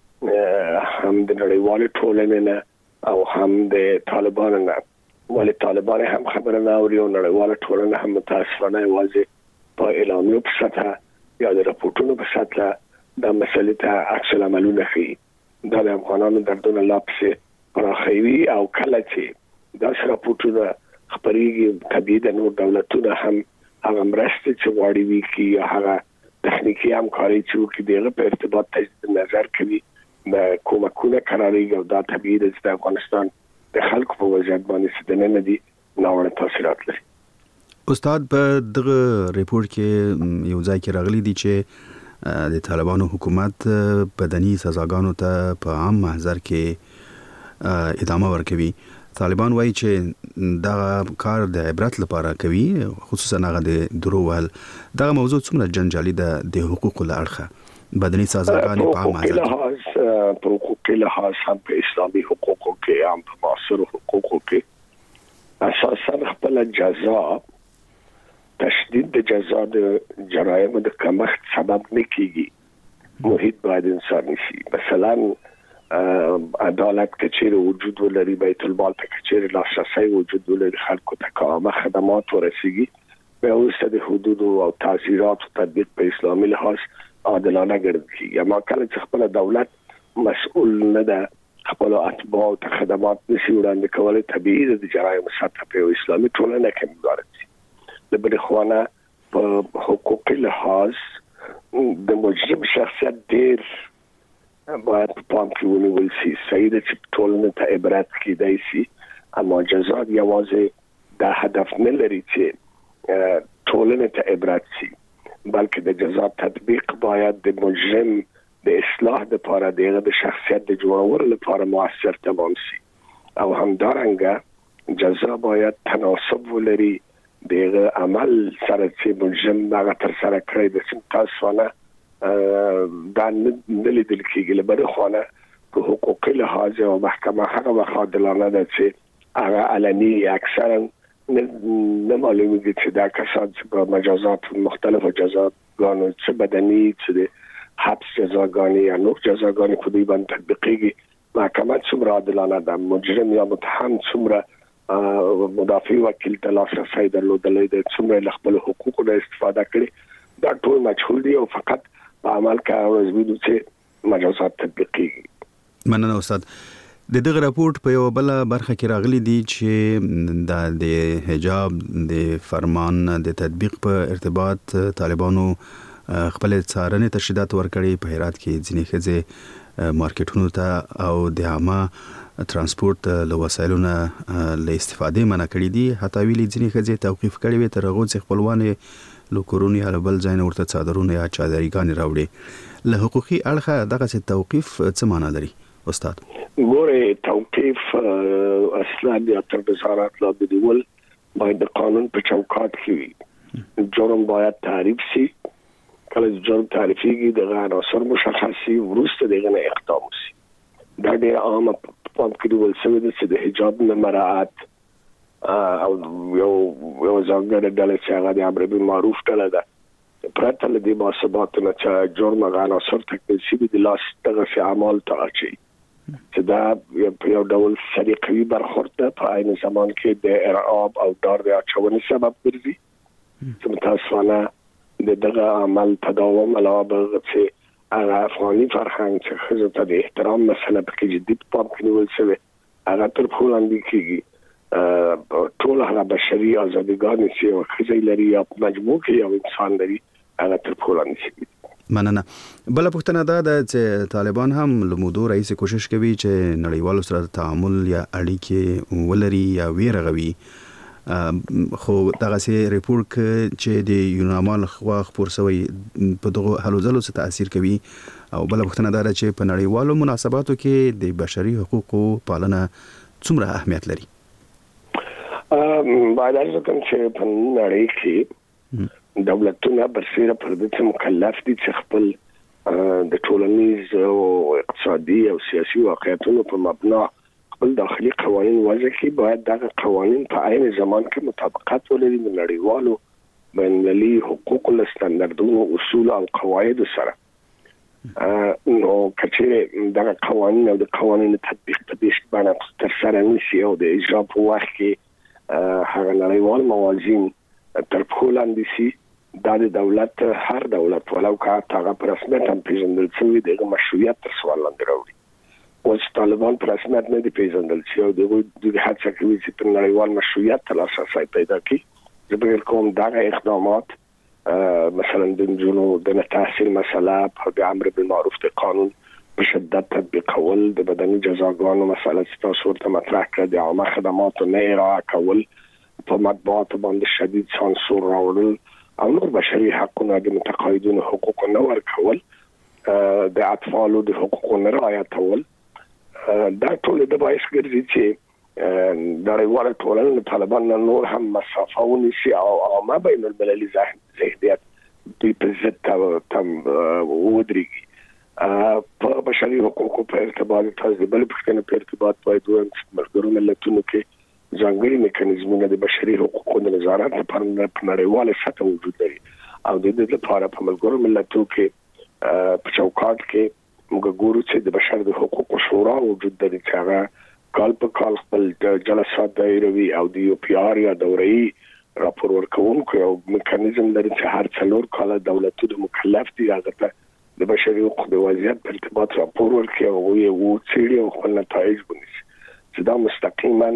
[SPEAKER 6] هم د نړیوالې ټولنې نه او هم د طالبانو نه، ولې طالبان هم خبره نه اوري او نړیواله ټولنه هم متاسفانه یوازې په اعلامیو په سطحه یا د راپورټونو په سطحه دا مسلې ته عکس العملونه ښیي. دا د افغانانو دردونه لا پسې پراخوي او کله چې داسې راپورټونه خپرېږي طبیعي د نور دولتونه هم هغه مرستې چې غواړي وکړي یا هغه تخنیکي همکاري چې وکړي د هغه په ارتباط تجدید نظر کوي، د کومکونه قرارېږي او دا طبیعي ده چې د افغانستان د خلکو په وضعیت باندې څه دننه دي ناوړه تاثیرات لري.
[SPEAKER 1] استاد په دغه ریپورت کې یو ځای کې راغلی دی چې د طالبانو حکومت بدني سزاګانو ته په عام محضر کې ادامه ورکوي. طالبان وایي چې دا کار د عبرت لپاره کوي، خصوصا هغه د دروول. دغه موضوع څومره جنجالي ده د حقوقو له اړخه؟ بدني سزاګانې په عام محضر
[SPEAKER 6] کې په حقوقي لحاظ هم په اسلامي حقوقو کې هم په معاصرو حقوقو کې اساسا خپل جزا تشدید د جزا د جرایمو د کمښت سبب نه کیږي. محیط باید انساني شي. مثلا عدالت کچیر وجود ولري، بیت المال ته کچیر لاسرسی وجود ولري، خلکو ته کامه خدمات ورسیږي، به وروسته د حدود او تعزیرات تطبیق په اسلامي لحاظ عادلانه ګڼل کیږي. اما کله چې خپل دولت مسؤل نه ده، خپل اتباع ته خدمات نشي وړاندې کولای، طبیعي ده د جرایمو سطح په اسلامي ټولنه کې مدارت شي. د بل خوانه په حقوقي لحاظ د مجرم شخصیت ډیر باید په پام کې ونیول شي. صحیح ده چې ټولنه ته عبرت کېدای شي، اما جزا یوازې دا هدف نه لري چې ټولنه ته عبرت شي، بلکې د جزا تطبیق باید د مجرم د اصلاح لپاره د شخصیت د جوړولو لپاره موثر تمام شي. او همدارنګه جزا باید تناسب ولري دغه عمل سره چې مجرم هغه تر سره کړی د سم تاسو نه دا نه لیدل کېږي لبره خونه په حقوقي لحاظ او محکمه هغه وخادلانه ده چې هغه علني اکثرا نه معلومیږي چې دا کسان چې مجازات مختلفو جزاګانو چې بدني چې حبس جزاګانی یا نور جزاګانی په دې باندې تطبیقيږي محکمه څومره عادلانه ده مجرم یا متهم څومره مدافع وکیل ته لاسرسی درلودلی د څومره خپل حقوقو نه استفاده کړي دا ټول مجهول دي او فقط په عمل کې ورزبیدو چې مجازات تطبیقيږي.
[SPEAKER 1] مننه استاد. د دغه راپورټ په یو بل برخه کې راغلي دي چې د حجاب د فرمان د تطبیق په ارتباط طالبانو خپل څارنې تشدید ورکړي په هرات کې ځینې ښځې مارکیټونو ته او د عامه ترانسپورت له وسایلو نه له استفادې منع کړي دي حتی ویلي ځینې ښځې توقیف کړي وي تر هغه چې خپلوان له کورونو یا بل ځای نه ورته څادرونه یا چادرګانې راوړي له حقوقي اړخه دغه توقیف څه معنی لري استاد؟
[SPEAKER 6] ګوره توقیف اصلا د تر وزارت لاندې دیول باید د قانون په چوکاټ کې وي. جرم باید تعریف شي کله جرم تعریفيږي د عناصر مشخصي ورسته دغه اقدام شي. دا ډېر عام په کې ول څه د د حجاب نه مراعات او یو ځانګړی ډله چې هغه د امر بالمعروف ډله ده پرته له دې مصابات نه چې جرم عناصر تکمیل شي د لاس دغه اعمال ته اچي چې دا یو ډول سریقوي برخورد ده په عین زمان کې د ارعاب او ډار د اچونې سبب ګرځي چې متاسفانه دغه عمل تداوم علاوه چې هغه افغاني فرهنګ چې خزه ته د احترام مسله په کې جدي پام کې نیول شوی هغه تر وړاندې کېږي ټول هغه بشري ازاديګان چې خزه لري یا مجموع کې یو انسان لري هغه تر وړاندې شي.
[SPEAKER 1] مننه. بل پوښتنه دا چې طالبان هم لمودو رئیس کوشش کوي چې نړیوالو سره تعامل یا اړیکې ولري یا ویرغوي خو دغه سي ریپورت چې د یوناما لخوا خبر شوی په دغه هلوځلو څخه تاثیر کوي او بل وختونه دا چې په نړیوالو مناسباتو کې د بشري حقوقو پالنه څومره اهمیت لري.
[SPEAKER 6] باید ځکه چې په نړۍ کې دولتونه برسېره پر دې مکلف دي چې خپل د ټولنیز او اقتصادي او سیاسي واقعیتونو په مبنا خپل داخلي قوانين وضع کړي. باید دغه قوانين په عین زمان کې مطابقت ولري د نړیوالو بینالمللي حقوقو له ستاندردونو اصول او قواعد سره. نو کچې دغه قوانين او د قوانینو تطبیق په دې باندې تر سره نشي او د اجرا په وخت کې هغه نړیوال موازین تر پولاندې سي د دولت هر دولت ولو که هغه پر رسمیت هم پیژندل شوی دغه مشروعیت تر سوال لاندې راوړي. اوس طالبان پر رسمیت نه دی پیژندل شوی او دغه هڅه کوي چې په نړیوال مشروعیت ترلاسه پیدا کړي. زه به کوم دغه اقدامات مثلا د جنو د تحصیل مسله په امر بالمعروف د قانون په شدت تطبیقول د بدني جزاګانو مسله چې تاسو ورته مطرح کړه د عامه خدماتو نه اراعه کول په مطبوعات باندې شدید سانسور راوړل او نور بشري حقوقو د متقاعدینو حقوق نه ورکول د اطفالو د حقوقو نه رعایتول دا ټول د باعث ګرځي چې د نړیوال ټولنې طالبان نور هم مسافه ونیسي او عامه بین المللي ذهنیت په ضد تم ودرېږي. په بشري حقوقو په ارتباط تاسو بل پښتنه په ارتباط باید ملګرو ملتونو کې ځانګړي میکانیزمونه د بشري حقوقو د نظارت لپاره په نړیواله سطح وجود لري او د دې لپاره په ملګرو ملتونو کې په چوکاټ کې موږ ګورو چې د بشر د حقوقو شورا وجود لري چې هغه کال په کال خپل جلسات دایروي او د یو پی آر یا دوري راپور ورکوونکو یو میکانیزم لري چې هر څلور کال دولتونه مکلف دي هغه د بشري حقوقو د وضعیت په ارتباط راپور ورکړي او یو څېړي او خپل نتایج ونیسي چې دا مستقیما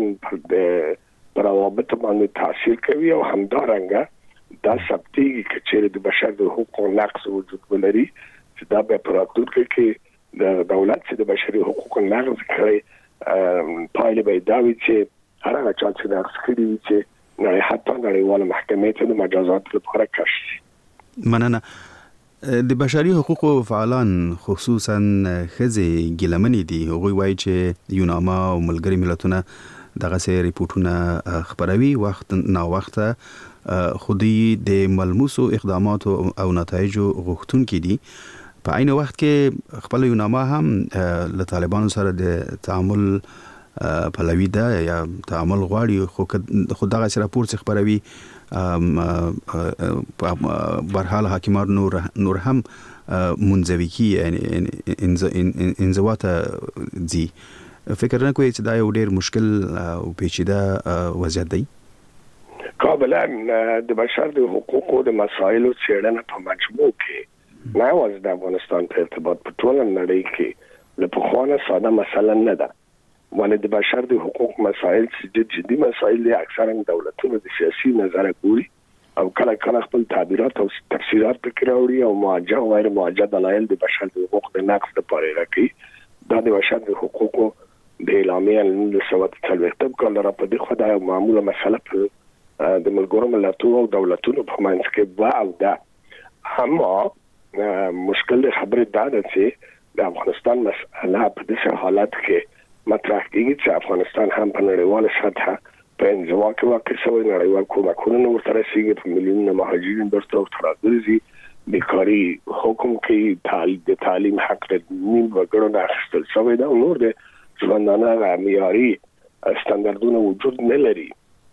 [SPEAKER 6] پر روابط باندې تاثیر کوي او همدارنګه دا ثبتېږي چې د بشر د حقوقو نقض وجود ولري چې دا به پر راتلونکي کې د دولت چې د بشري حقوقو نقض کوي پایله به دا وي چې هر هغه چا چې نقض کړي وي چې نه حتی نړیواله محکمې ته د مجازات لپاره کشي.
[SPEAKER 1] مننه. د بشري حقوقو فعالان خصوصا ښځې ګیلمنې دي هغوی وایي چې یوناما او ملګري ملتونه دغه سری ریپورتونه خبروي وخت نا وخت خودي د ملموسو اقدامات او نتایج غوښتونکي دي. په عین وخت کې خپل یونامه هم له طالبانو سره د تعامل پلوي ده یا تعامل غواړي، خو دغه سره راپور څخه خبروي برحال حاکمان نور هم منزوي کی یعنی انزوات دي. فکر نه کوي چې دا یو ډیر مشکل او پیچیده وضعیت دی.
[SPEAKER 6] کابلا د بشر د حقوقو د مسایلو څېړنه په مجموع کې نه واز د افغانستان په ارتباط په ټول نړۍ کې له پخوانه ساده مسله نه ده، ولې د بشر د حقوق مسایل چې جدي مسایل دي اکثرا دولتونه د سیاسي نظر ګوري او کله کله خپل تعبیرات او تفسیرات پکې راوړي او موجه او غیر موجه دلایل د بشر د حقوق د نقض لپاره راکړي. دا د بشر د حقوقو د اعلامیه د 1940 کال را په دغه خدای معموله مسله په د ملګرو ملتونو او دولتونو په منځ کې و او دا هم مشکل خبره ده چې د افغانستان مسله په داسې حالت کې مطرح کیږي چې افغانستان هم په نړیواله سطح په انزوا کې واقع شوی، نړیوال کومکونه ورته رسیږي، په میلیونونو مهاجرین درته راځي، بیکاری حکم کې د تعلیم حق د نیم وګړو نه اخیستل شوی ده او نور د ژوندانه معیاري ستاندردونه وجود نه لري.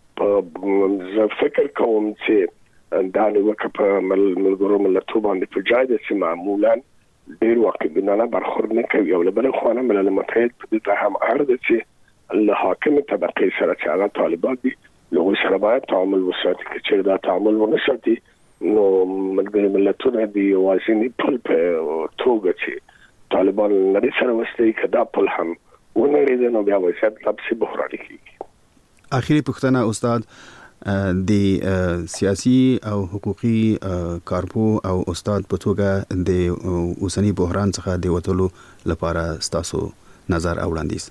[SPEAKER 6] زه فکر کوم چې دا نیوکه په ملګرو ملتونو باندې په ځای ده چې معمولا ډیر واقعبینانه برخورد نه کوي او له بل خوا نه ملل متحد په دې هم اړ ده چې له حاکم طبقې سره چې هغه طالبان دي له سره باید تعامل وساتي، چې دا تعامل ونه ساتي نو ملګرو ملتونو دی واسینی پل په توګه چې طالبان لري سره وستي کدا پل هم ونري نو بیا وسات لبسي بحراني کیږي.
[SPEAKER 1] اخیری پوښتنه استاد د سیاسي او حقوقي کارپو او استاد په توګه د اوسنی بحران څخه د وټولو لپاره تاسو نظر او وړاندیز.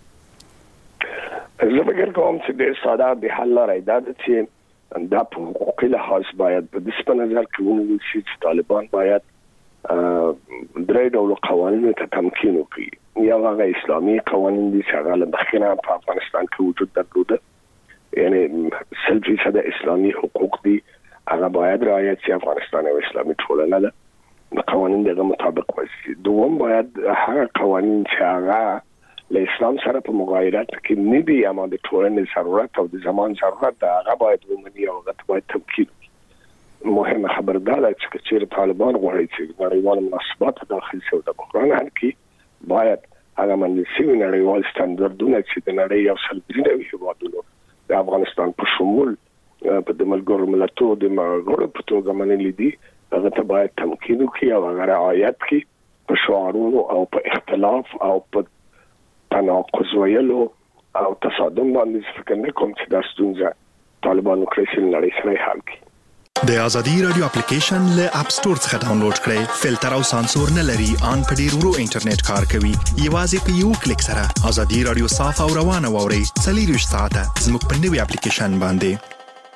[SPEAKER 6] زه فکر کوم چې د ساده د حل لارې ده چې دا په حقوقي لحاظ باید په دې نظر کې ونیول شي چې طالبان باید درې ډول قوانینو ته تمکین وکړي. یو هغه اسلامي قوانین دي چې هغه له مخکنه په افغانستان کې وجود درلوده، یعنی 100% اسلامي حقوق دي هغه باید رعایت شي. افغانستان یو اسلامي ټولنه ده، د قوانین دغه مطابق وشي. دوم باید هغه قوانین چې هغه له اسلام سره په مغایرت کې نه دي اما د ټولنې ضرورت او د زمان ضرورت ده هغه باید ومني او هغه باید تمکین. مهمه خبر ده چې چیرې طالبان غواړي چې نړیوال مناسبات داخل شي او د بحران حل کړي، باید هغه مناسب نړیوال ستاندردونه چې د نړۍ یو سلبري هیوادونو د افغانستان په شمول په د ملګرو ملتونو د ملګرو په توګه منلي دي هغه ته باید تمکین وکړي او هغه رعایت کړي په شعارونو او په اختلاف او په تناقض ویلو او تصادم باندې. فکر نه کوم چې دا ستونزه طالبانو کړی چې نړۍ سره حل کړي.
[SPEAKER 5] د ازادي رادیو اپلیکیشن له اپ ستور څخه ډاونلوډ کړئ. فلټر او سانسور نه لري، ان په ډیر ورو انټرنیټ کار کوي. یوازې په یو کلیک سره ازادي رادیو صاف او روانه ووري. 24 ساعته زموږ په نوي اپلیکیشن باندې.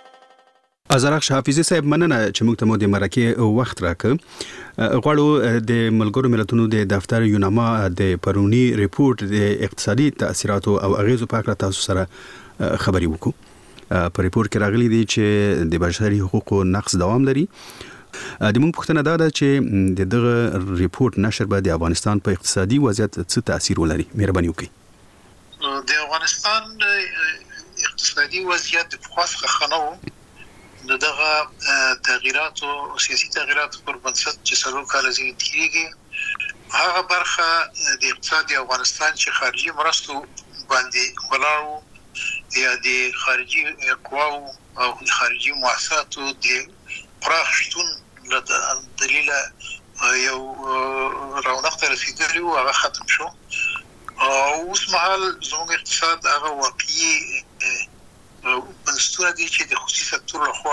[SPEAKER 1] ازرخ حافظي صاحب مننه چې موږ ته مو د مرکه وخت راکړ. غواړو د ملګرو ملتونو د دفتر یوناما د پرونی ریپورت د اقتصادي تاثیراتو او اغیزو په اړه تاسو سره خبري وکړو. په ریپورت کې راغلي دي چې د بشري حقوقو نقض دوام لري. د موږ پوښتنه ده چې دغه ریپورت نشر به د افغانستان په اقتصادي وضعیت څه تاثیر ولري. مهرباني وکړئ.
[SPEAKER 7] د افغانستان اقتصادي وضعیت د خاصه خنو دغه تغیرات او سیاسي تغیرات پر بنسټ چې سلو کال زیات کیږي هغه برخه د اقتصاد افغانستان چې خارجي مرستو باندې ولاړو یا د خارجي قواو او د خارجي مؤسساتو د پراخ شتون له دلیل یو رونق ته رسیدلی او هغه ختم شو. اوس مهال زموږ اقتصاد هغه واقعي بنسټونه دي چې د خصوصي سکتور لخوا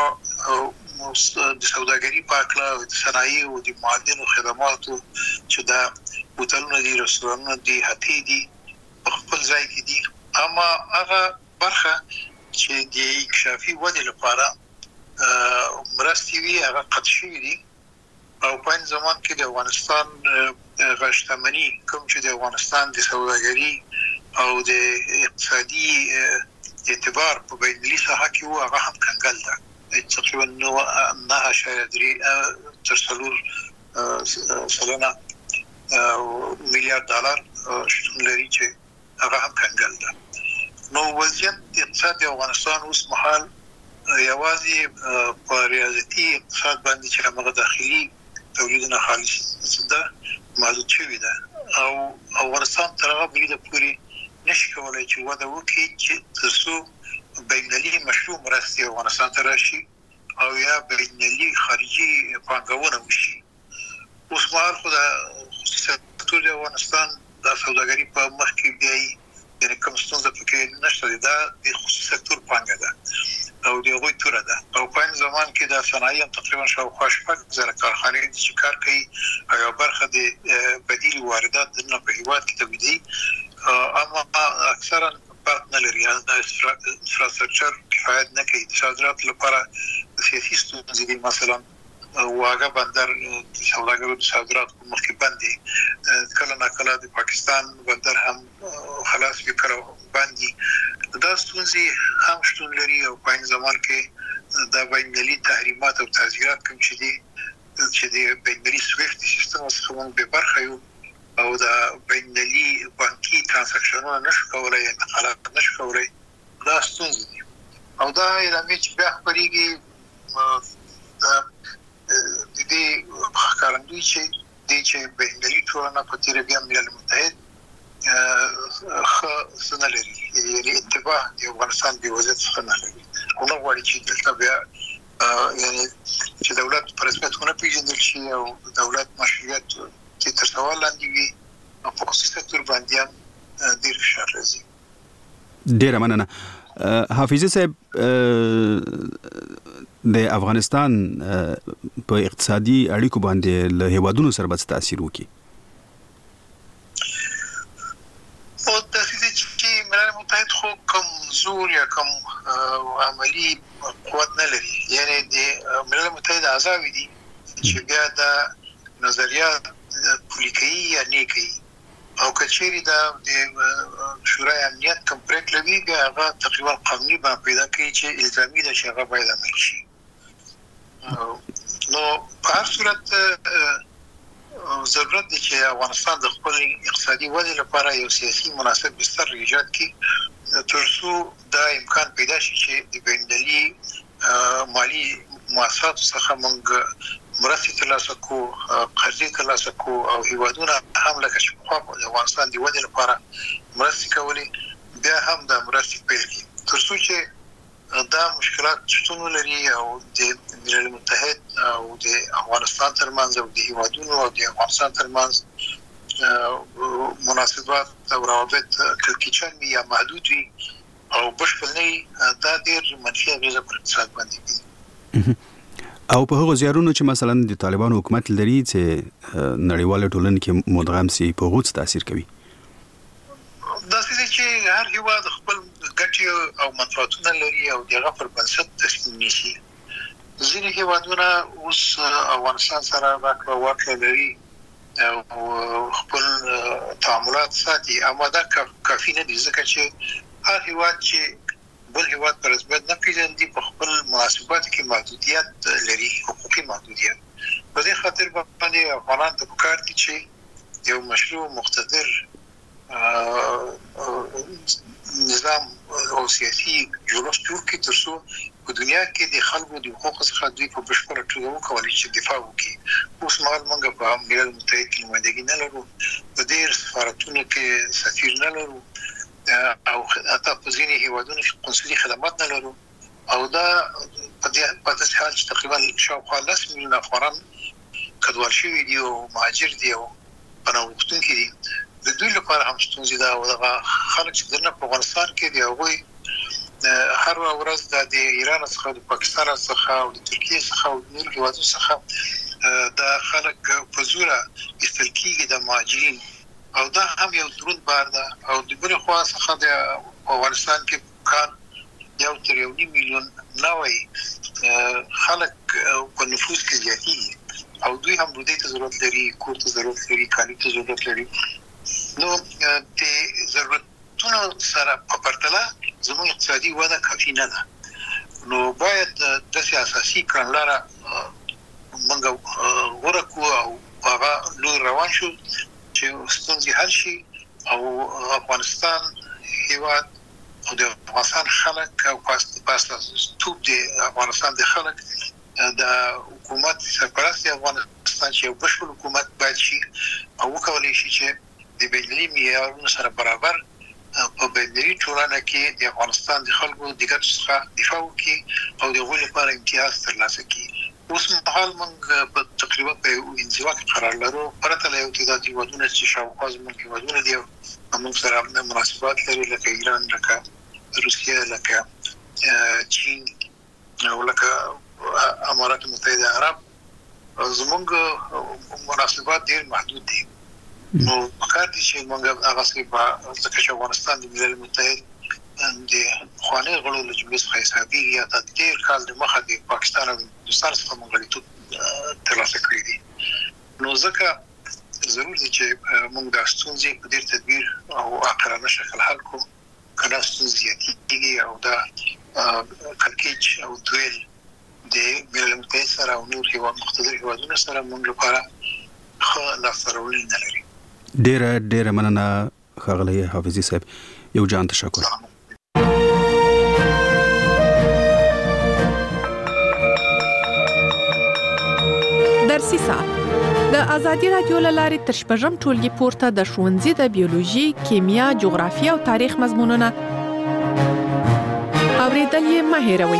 [SPEAKER 7] د سوداګري په اړه او د صنایع او د معدن او خدماتو چې دا هوټلونه دي، رستورانونه دي، هټۍ دي په خپل ځای کې دي، اما هغه برخه چې د انکشافي ودې لپاره مرستې وي هغه قطع شوي دي او په زمان کې د افغانستان غشتمنی کوم چې د افغانستان د سوداګري او د اقتصادي اعتبار په بینالمللي ساحه کې وو هغه هم کنګل ده تقریبا 9.3 سلنه میلیارډ ډالر شتون لري چې هغه هم کنګل ده. نو وضعیت اقتصاد افغانستان اوس مهال یوازې په ریاضتي اقتصاد باندې چې هغه داخلي تولیدونه خالص ده محدود شوی ده او افغانستان تر هغه بریده پورې نشي کولای چې وده وکړي چې ترڅو بینالمللي مشروع مرستې افغانستان ته راشي او یا بینالمللي خارجي پانګونه وشي. اوس مهال خو د سکتور د افغانستان د سوداګرۍ په مخ کې دی یعنې کوم ستونزه پکې نشته دا د خصوصي سکتور پانګه ده او د هغوی توره ده او په این زمان کې د صنایع هم تقریبا شاوخوا 6,000 کارخانې چې کار کوي او یو برخه د بدیل واردات نه په هیواد کې تولیدي اما اکثرا فرق نه لري د انفراستراکچر کفایت نه کوي د صادراتو لپاره سیاسي ستونزې دي مثلا واګه بندر سوداګرو د صادراتو په مخ کې بندي کله ناکله د پاکستان بندر هم خلاص وکړو باندې دا ستونزې هم شتون لري او په این زمان کې د بینالمللي تحریمات او تعزیرات کوم چې دي چې د بینالمللي سویفت سیستم څخه موږ به برخه یو او د بینالمللي بانکي ترانزاکشنونه نشو کولای انتقالات نشو کولای دا ستونزې دي او دا علامې چې بیا خبرېږي د دې ښکارندوی چې بینالمللي ټولنه په تیر بیا ملل متحد څنګه لري یعنې انتباه د افغانستان د وضعیت څخه نه لري او نه غواړي چې دلته بیا یعنې چې دولت په رسمیت ونه پیژندل شي او دولت مشروعیت چې تر سوال لاندې وي په خصوصي سکتور باندې هم ډېر فشار راځي.
[SPEAKER 1] ډېره مننه. حافظي صاحب د افغانستان په اقتصادي اړیکو باندې له هیوادونو سره به تاثیر وکړي؟
[SPEAKER 7] او تاسو چې ملل متحد خو کمزور یا کم عملی قوت نه لري یعنی د ملل متحد اعضا دي چې بیا د نظریات پلي کوي یا نه کوي او کچېری د شورای امنیت کوم پریکړه وی بیا هغه تقریبا قانوني بڼه پیدا کوي چې الزامي ده چې هغه باید عمل شي. نو په هر صورت ضرورت دی چې افغانستان د خپل اقتصادي ودې لپاره یو سیاسي مناسب بستر ایجاد کړي ترڅو دا امکان پیدا شي چې د بینالمللي مالی مؤسساتو څخه موږ مرستې ترلاسه کړو قرضې ترلاسه کړو او هیوادونه هم لکه چې پخوا د افغانستان د ودې لپاره مرستې کولې بیا هم دا مرستې پیل کړي ترڅو چې دا مشکلات شتون لري او د ملل متحد او د افغانستان ترمنځ او د هیوادونو او د افغانستان ترمنځ مناسبات او روابط کلکچن یا محدود وي او بشپړ نه دا ډېر منفي اغیزه پر اقتصاد باندې کوي.
[SPEAKER 1] او په هغه زیارونو چې مثلا د طالبانو حکومت لري چې نړیواله ټولنه کې مدغم سي په غوڅ تاثیر کوي؟
[SPEAKER 7] دا چې هر هیواد خپل ګټې او منفعتونه لري او دغه پر بنسټ تصمیم نیسي. ځینې هیوادونه اوس افغانستان سره راکړه لري او خپل تعاملات ساتي اما دا کافي نه دي ځکه چې هر هیواد چې بل هیواد پر رسمیت نه پیژني په خپل مناسباتو کې محدودیت لري حقوقي محدودیت په دې خاطر باندې افغانان ته پکار دي چې یو مشروع مقتدر نظام او سیاسي جوړښت جوړ کړي ترڅو په دنیا کې د خلکو د حقوقو څخه دوی په بشپړه توګه وکولای چې دفاع وکړي. اوس مهال موږ په ملل متحد کې نمائندګي نه لرو په ډېر سفارتونو کې سفیر نه لرو او حتی په ځینې هیوادونو کې قونسلي خدمات نه لرو او دا په داسې حال چې تقریبا شاوخوا 10 میلیونه افغانان کډوال شوي دي او مهاجر دي او پناه غوښتونکي دي د دوی لپاره هم ستونزې ده او دغه خلک چې دلته په افغانستان کې دي هغوی هر ورځ د ایران څخه د پاکستان څخه او د ترکیې څخه او د نورو هیوادونو څخه د خلک په زوره ایستل کېږي د مهاجرین او دا هم یو دروند بار ده او د بلې خوا څخه د افغانستان کې کار 1.5 میلیون نوی خلک په نفوس کې زیاتېږي او دوی هم ډوډۍ ته ضرورت لري کور ته ضرورت لري کالي ته ضرورت لري. نو د ضرورتونو سره په پرتله زموږ اقتصادي وده کافي نه ده. نو باید د سیاسي کړنلاره موږ ورکو او هغه لوی روان شو چې ستونزې حل شي او افغانستان هیواد او د افغانستان خلک او پاسټوب د افغانستان د خلک د حکومت سرپرست افغانستان چې بشپړ حکومت باید شي او وکولای شي چې د بینالمللي معیارونو سره برابر په بینالمللي ټولنه کې د افغانستان د خلکو د ګټو څخه دفاع وکړي او د هغوی لپاره امتیاز ترلاسه کړي. اوس مهال موږ په تقریبا په انزوا کې قرار لرو پرته له یو تعداد هیوادونو چې شاوخوا زموږ هیوادونه دي موږ سره مناسبات لري لکه ایران، لکه روسیه، لکه چین او لکه امارات متحده عرب. زموږ مناسبات ډېر محدود دي. نو پکار دي چې موږ هغه څه په ځکه چې افغانستان د ملل متحد د خواني غړو له جملې څخه حسابي یا د ډېر کال د مخه د پاکستان او هندوستان څخه موږ غړیتوب ترلاسه کړی دي. نو ځکه ضروري دي چې موږ د ستونزې په ډېر تدبیر او عاقلانه شکل حل کړو. کله ستونزې دي او دا کړکېچ او دویل د ملل متحد سره او نور هیواد مختلف هیوادونو سره موږ لپاره خو لاسته نه لري.
[SPEAKER 1] ډېر مننه ښاغلی حافظي صاحب. یو جان تشکر.
[SPEAKER 4] درسي ساعت د ازادي رادیو لارې تر شپږم ټولګي پورته د ښوونځي د بیولوژي، کیمیا، جغرافیه او تاریخ مضمونونه اوریدل یې مه هېروئ.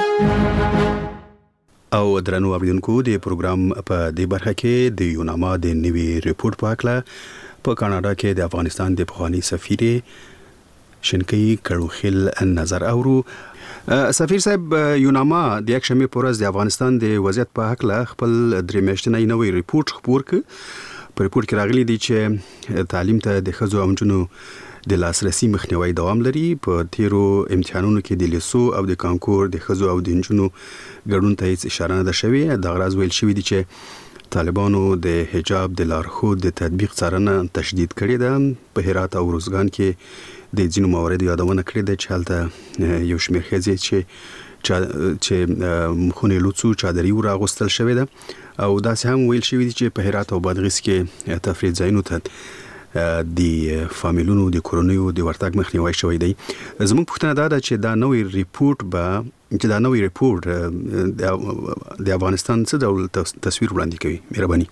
[SPEAKER 1] او درنو اوریدونکو د پروګرام په دې برخه کې د یوناما د نوي ریپورت په اړه په کاناډا کې د افغانستان د پخوانی سفیر شنکی کړوخیل نظر اورو. سفیر صاحب، یوناما د یک شنبه په ورځ د افغانستان د وضعیت په اړه خپل درې میاشتنی نوی ریپورت خپور کړ. په ریپورت کې راغلي دي چې تعلیم ته د ښځو او نجونو د لاسرسي مخنیوي دوام لري. په تیرو امتحانونو کې د لیسو او د کانکور د ښځو او د نجونو ګډون ته هیڅ اشاره نه ده شوې. د غراض ویل شوی دي چې طالبانو د حجاب د لارښود د تطبیق څارنه تشدید کړې ده. په هرات او روزګان کې د ځینو مواردو یادونه کړې ده چې هلته یو شمېر ښځې چې مخونه لوڅو چادري راغوستل شوې ده او داسې هم ویل شوی دي چې په هرات او بادغیس کې تفریح ځایونو ته د فامیلونو د کورنیو د ورتګ مخنیوي شوی دی. زموږ پوښتنه دا ده چې دا نوی ریپورت د افغانستان څه ډول تصویر وړاندې کوي؟ مهرباني.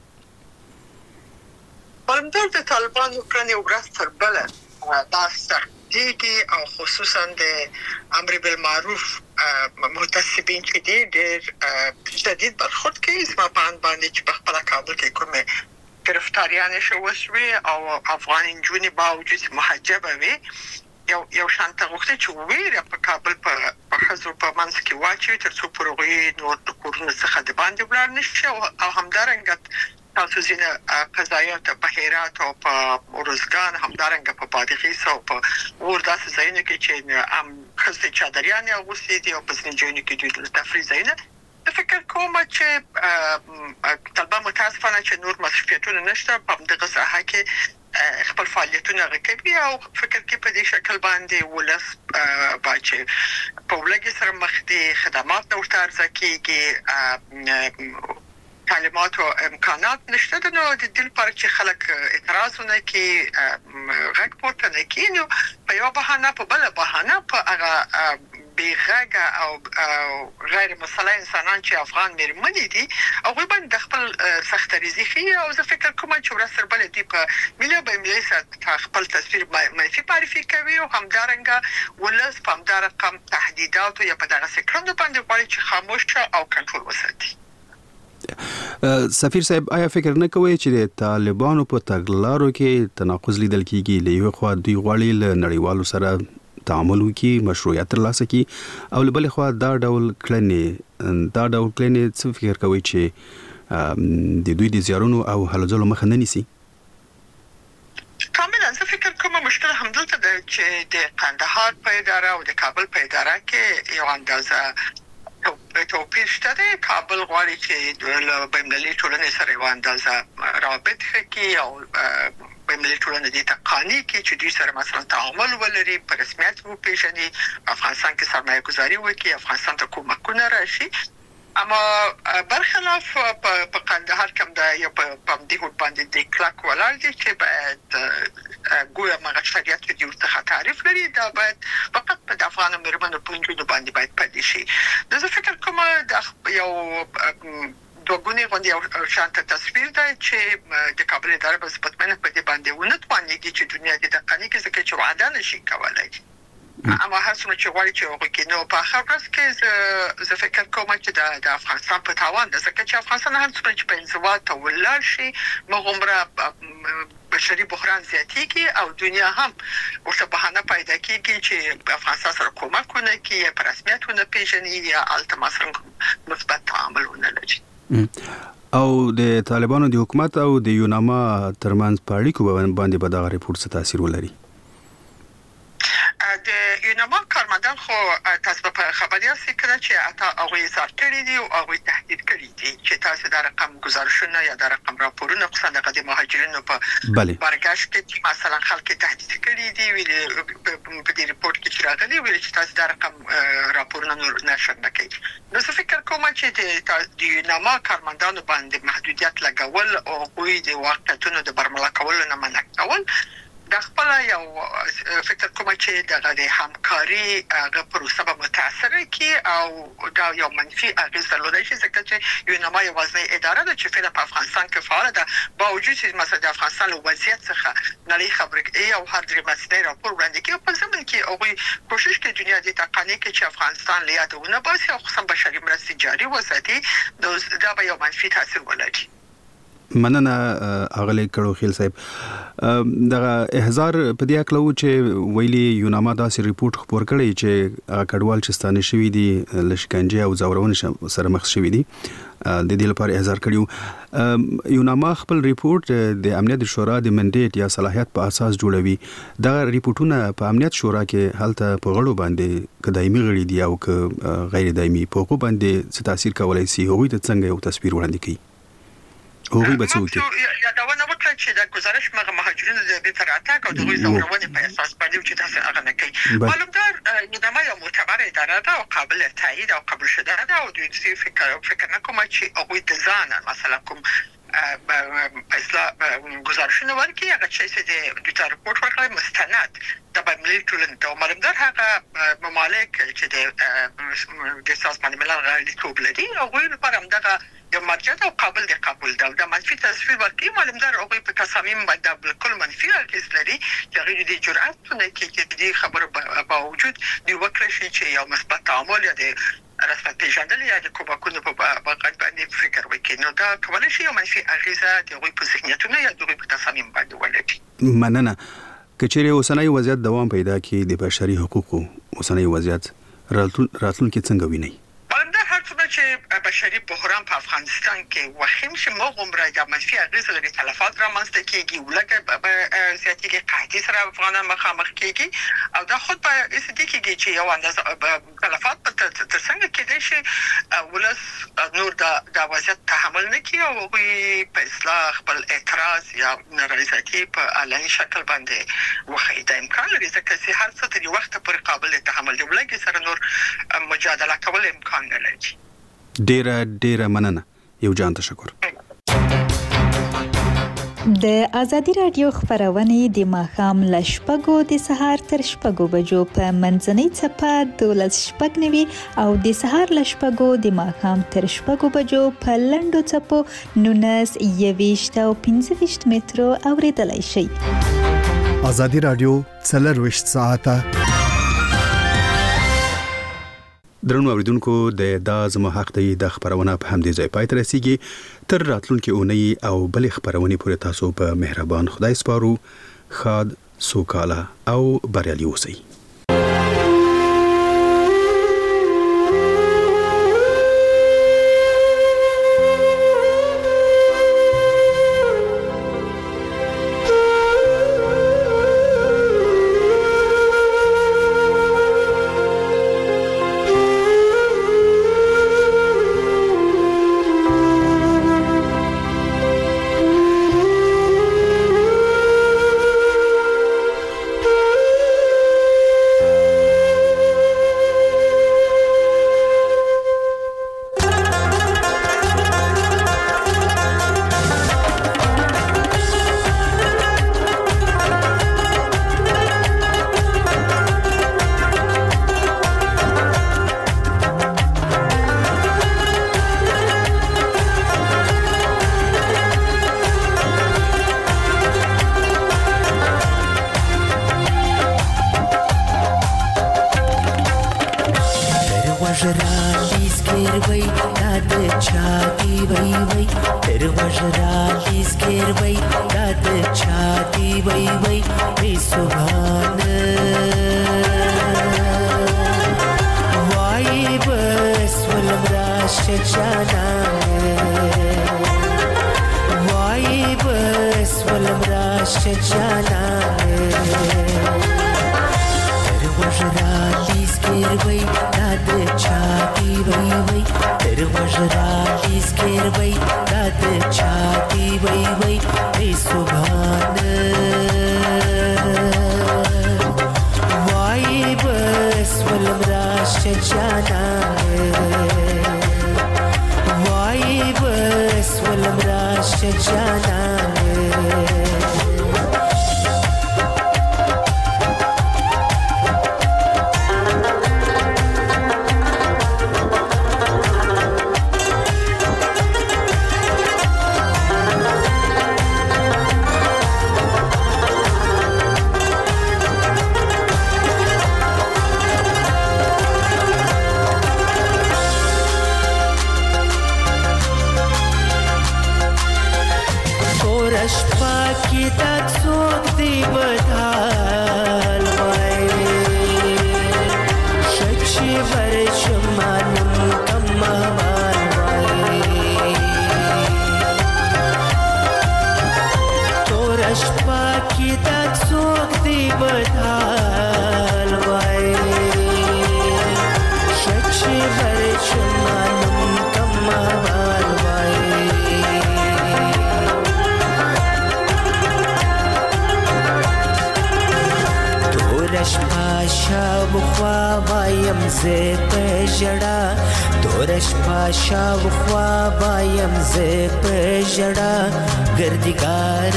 [SPEAKER 8] پرمختګ د طالبانو کړنې ورځ تر بله دا سختېږي او خصوصا د امر بالمعروف متعصبین چې دي ډېر شدید برخورد کوي. زما په اند باندې چې په خپله کابل کې کومې گرفتاریان وشوي او افغان نجونې باوجود محجبه وي یو شانته غوښتي چې ویره په کابل په ښځو په منځ کې واچوي تر څو پر هغوی نور د کورونو څخه د باندې ولاړ نه شي او همدارنګه تاسو ځینې قضایات په هرات او په روزګان همدارنګه په بادغیس او په اور داسې ځایونو کې چې ښځې چادریانې اغوستې دي او په ځینې ځایونو کې دوی د تفریح ځایونه. فکر کوم چې طالبان متاسفانه چې نور مصرفیتونه نشته په همدغه ساحه کې خپل فعالیتونه کوي او فکر کې په دې شکل باندې ولس باچې په ولګي سره مخ دي خدمات ورته عرضه کیږي تعلیمات او امکانات نشته. نو د دې لپاره چې خلک اعتراضونه کوي غږ پورته نه کوي نو په یو بهانه په بل بهانه په هغه بیغږه او غیر مسلح انسانان چې افغان مېرمنې دي هغوی باندې خپل سختریزي ښیي او زه فکر کوم چې ورځ تر بلې دوی په ملي او بینالمللي سطح خپل تصویر منفي معرفي کوي او همدارنګه ولس په همدا رقم تهدیداتو یا په دغسې کړنو باندې غواړي چې خاموش او کنټرول وساتي.
[SPEAKER 1] سفیر صاحب، آیا فکر نه کوئ چې د طالبانو په تګلارو کې تناقض لیدل کیږي؟ له یوې خوا دوی غواړي له نړیوالو سره تعامل وکړي، مشروعیت ترلاسه کړي او له بلې خوا دا ډول کړنې څه فکر کوئ چې د دوی د زیارونو او هلو ځلو مخه نه نیسي؟
[SPEAKER 8] کاملا زه فکر کوم مشکل همدلته ده چې د قندهار په اداره او د کابل په اداره کې یو اندازه توپیر شته دی. کابل غواړي چې له بینالمللي ټولنې سره یو اندازه روابط ښه کړي او بین المللي ټولنه د تقانی کې چې دوی سره مثلا تعامل ولري په رسمیت وپیژني افغانستان کې سرمایه گذاري وکړي افغانستان ته کومکونه راشي اما برخلاف په قندهار کې د یو په دې باندې د کلاک ولر دي چې باید ګویا مغه شریعت کې ورته تعریف لري دا باید فقط په افغان مرمنو پوینټونو باندې باید پدې شي زه فکر کوم د یو دوګونی غونډه او شانته تصویر ده چې د کابل اداره په سپټمنه په دې باندې ونه توانېږي چې دنیا د تقنیک څخه چې وعده نشي کولای اما هر څومره چې غواړي چې هغه کې نو په هغه ورځ کې زه فکر کوم چې د افغانستان په تاوان ده ځکه چې افغانستان هر څومره چې په انزوا ته ولاړ شي مغمره بشري بحران زیاتېږي او دنیا هم ورته بهانه پیدا کیږي چې افغانستان سره کومکونه کوي یا په رسمیت ونه پیژني یا التماسن مثبت تعامل ونه لري
[SPEAKER 1] او د طالبانو د حکومت او د یوناما ترمنځ په اړیکو باندې به دا ریپورت څه تاثیر ولري
[SPEAKER 8] د یوناما کارمندان خو تاسو په خبري اوسئ کړه چې اته هغه یې کړی دی او هغه تهدید کړی دی چې تاسو د رقم گزارشونه یا د رقم راپورونه خصوصا د مهاجرینو په برګشت کې مثلا خلک تهدید کړی دی ویل په دې ریپورت کې راغلي ویل چې تاسو د رقم راپورونه نشر نکړئ نو څه فکر کوم چې د یوناما کارمندانو باندې محدودیت لګول او غوي د واقعیتونو د برملا کولو نه منع کول د خپل یو فکر کوم چې د همکاري غو پروسه به متاثر کی او دا یو منفي اغیزه لري چې ځکه یو نمای وزنی اداره د چې په افغانستان کې فعال ده با وجود چې مثلا د افغانستان وضعیت څخه نړۍ خبرګي او هر درې مسلې راپور وړاندې کوي په ځمن کې او کوشش کوي دنیا د تقنیک چې افغانستان لیادونه باسي او خصوصا بشري مرستې جاري وساتي دا به یو منفي تاثیر ولري
[SPEAKER 1] مننه اغلی کړو خیل صاحب دغه احزار په دې اکلو چې ویلي یوناما داسې ریپورت خبر کړی چې کډوال چې ستانه شوی دي لشکنجه او زورونه سره مخ شوی دي د دې لپاره احزار کړیو یوناما خپل ریپورت د امنیت شورا د منډیټ یا صلاحیت په اساس جوړوي دا ریپورتونه په امنیت شورا کې هلته په غړو باندې کدایمي غړي دي او که غیر دایمي په غو باندې څه تاثیر کولای شي هغوی ته څنګه یو تصویر وړاندې کوي هغوی به څه وکړي
[SPEAKER 8] یا دا ونه وکړي چې د گزارش مغه مهاجرینو د بیرته او د غوښتنې زورونې په اساس باندې چې تاسو هغه نه کوي معلومدار یوناما یو معتبر اداره ده او قابل تایید او قبول شده ده او د دې فکر نه کوم چې هغه د ځان مثلا کوم اصلاح گزارشونه ورکړي هغه چې د دوی راپور ورکړي مستند د بملي ټولنې ته معلومدار هغه ممالک چې د سازمان ملل غړیتوب لري او غوړي لپاره هم دغه یو مرجع او قابل دی قبول ده د منفي تصویر ورکړي معلومدار هغه په تصامیم باندې بالکل منفي اغیز لري چې غوړي د جرأت نه کې د خبرو په وجود دی وکړي چې یو مثبت تعامل یا د رسمت پیژندل یا د کومکونو په باغ باندې فکر وکړي نو دا کولای شي یو منفي اغیزه د غوي په ذهنیتونو یا د غوي په تصامیم باندې ولري
[SPEAKER 1] مننه کچېره اوسنۍ وضعیت دوام پیدا کړي د بشري حقوقو اوسنۍ وضعیت راتلونکي څنګه ویني
[SPEAKER 8] چې بشري بحران په افغانستان کې وخیم چې موږ د منفي اغیز لري تلفات رامنځته کیږي ولکه به سیاسي قحطي سره افغانان مخامخ کیږي او دا خود په اس دي کېږي چې یو اندازه تلفات په ترڅنګ کې دي چې ولس نور د وضعیت تحمل نه کوي او په اصلاح خپل اعتراض یا نارضایتي په علني شکل باندې وخی د امکان لري چې هر څه تر وخت پورې قابل تحمل دی ولکه سره نور مجادله کول امکان نه لري
[SPEAKER 1] ډیره مننه یو جان تشکر
[SPEAKER 9] د ازادي رادیو خبرونه د ماخام لشپګو د سهار تر شپګو بجو په منځنۍ چپه 12:09 او د سهار لشپګو د ماخام تر شپګو بجو په لندو چپو 19:20 او 15 مترو اوریدلای شي
[SPEAKER 5] ازادي رادیو 24 ساعته
[SPEAKER 1] درنو اوریدونکو د زمو حق دی د خبرونه په همدې ځای پای ته رسیږي تر راتلونکي اونۍ او بل خبرونه پورې تاسو په مهربان خدای سپارو خاد سوکاله او بریالي اوسئ
[SPEAKER 10] ګر وای داد چاتی وای وای تر وژرالیز ګر وای داد چاتی وای وای ای سبحان وای بس ولمراش جانا وای بس ولمراش جانا تر وژرالیز ګر وای داد چاتی وای وای تر وژرالیز ګر وای داد چاتی وای وای ای سبحان وای بس ولمراش جانا وای بس ولمراش جانا تورش پاشا وخوا بایم زه پژړا ګردګار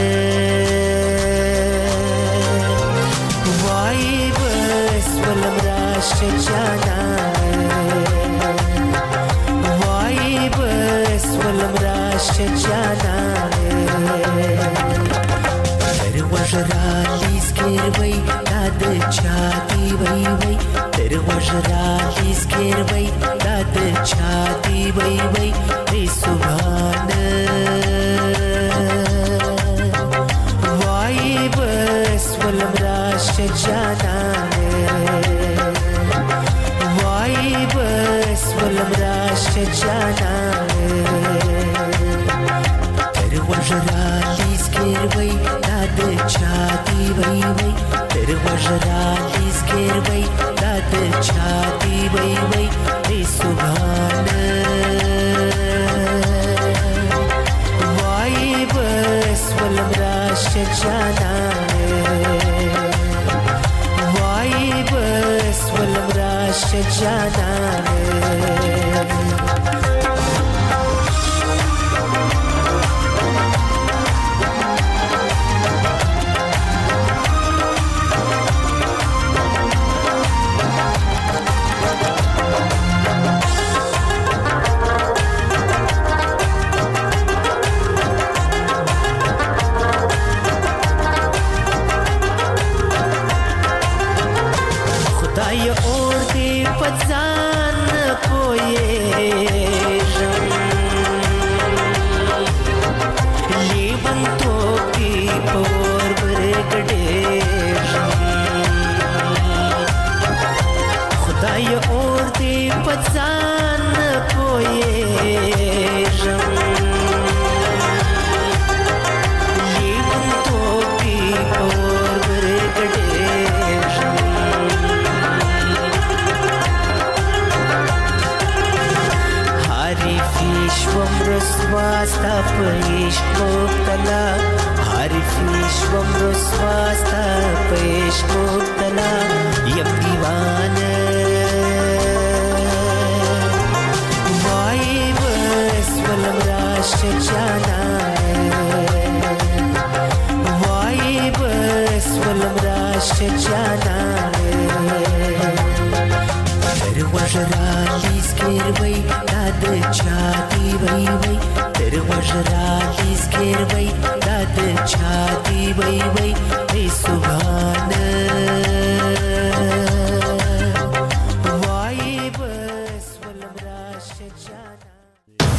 [SPEAKER 10] وای بس ولمراش جانا وای بس ولمراش جانا تر وژرالیز ګر وای داد چاتی وای وای تر وژرالیز ګر وای داد چاتی وای وای ای سبحان وای بس ولمراش جانا وای بس ولمراش جانا تر وژرالیز ګر وای داد چاتی وای وای تر وژرالیز ګر وای داد چاتی وای وای ای سبحان وای بس ولمراش جانا وای بس ولمراش جانا وژرالیز ګر وای داد چاتی وای وای تر وژرالیز ګر وای داد چاتی وای وای ای سبحان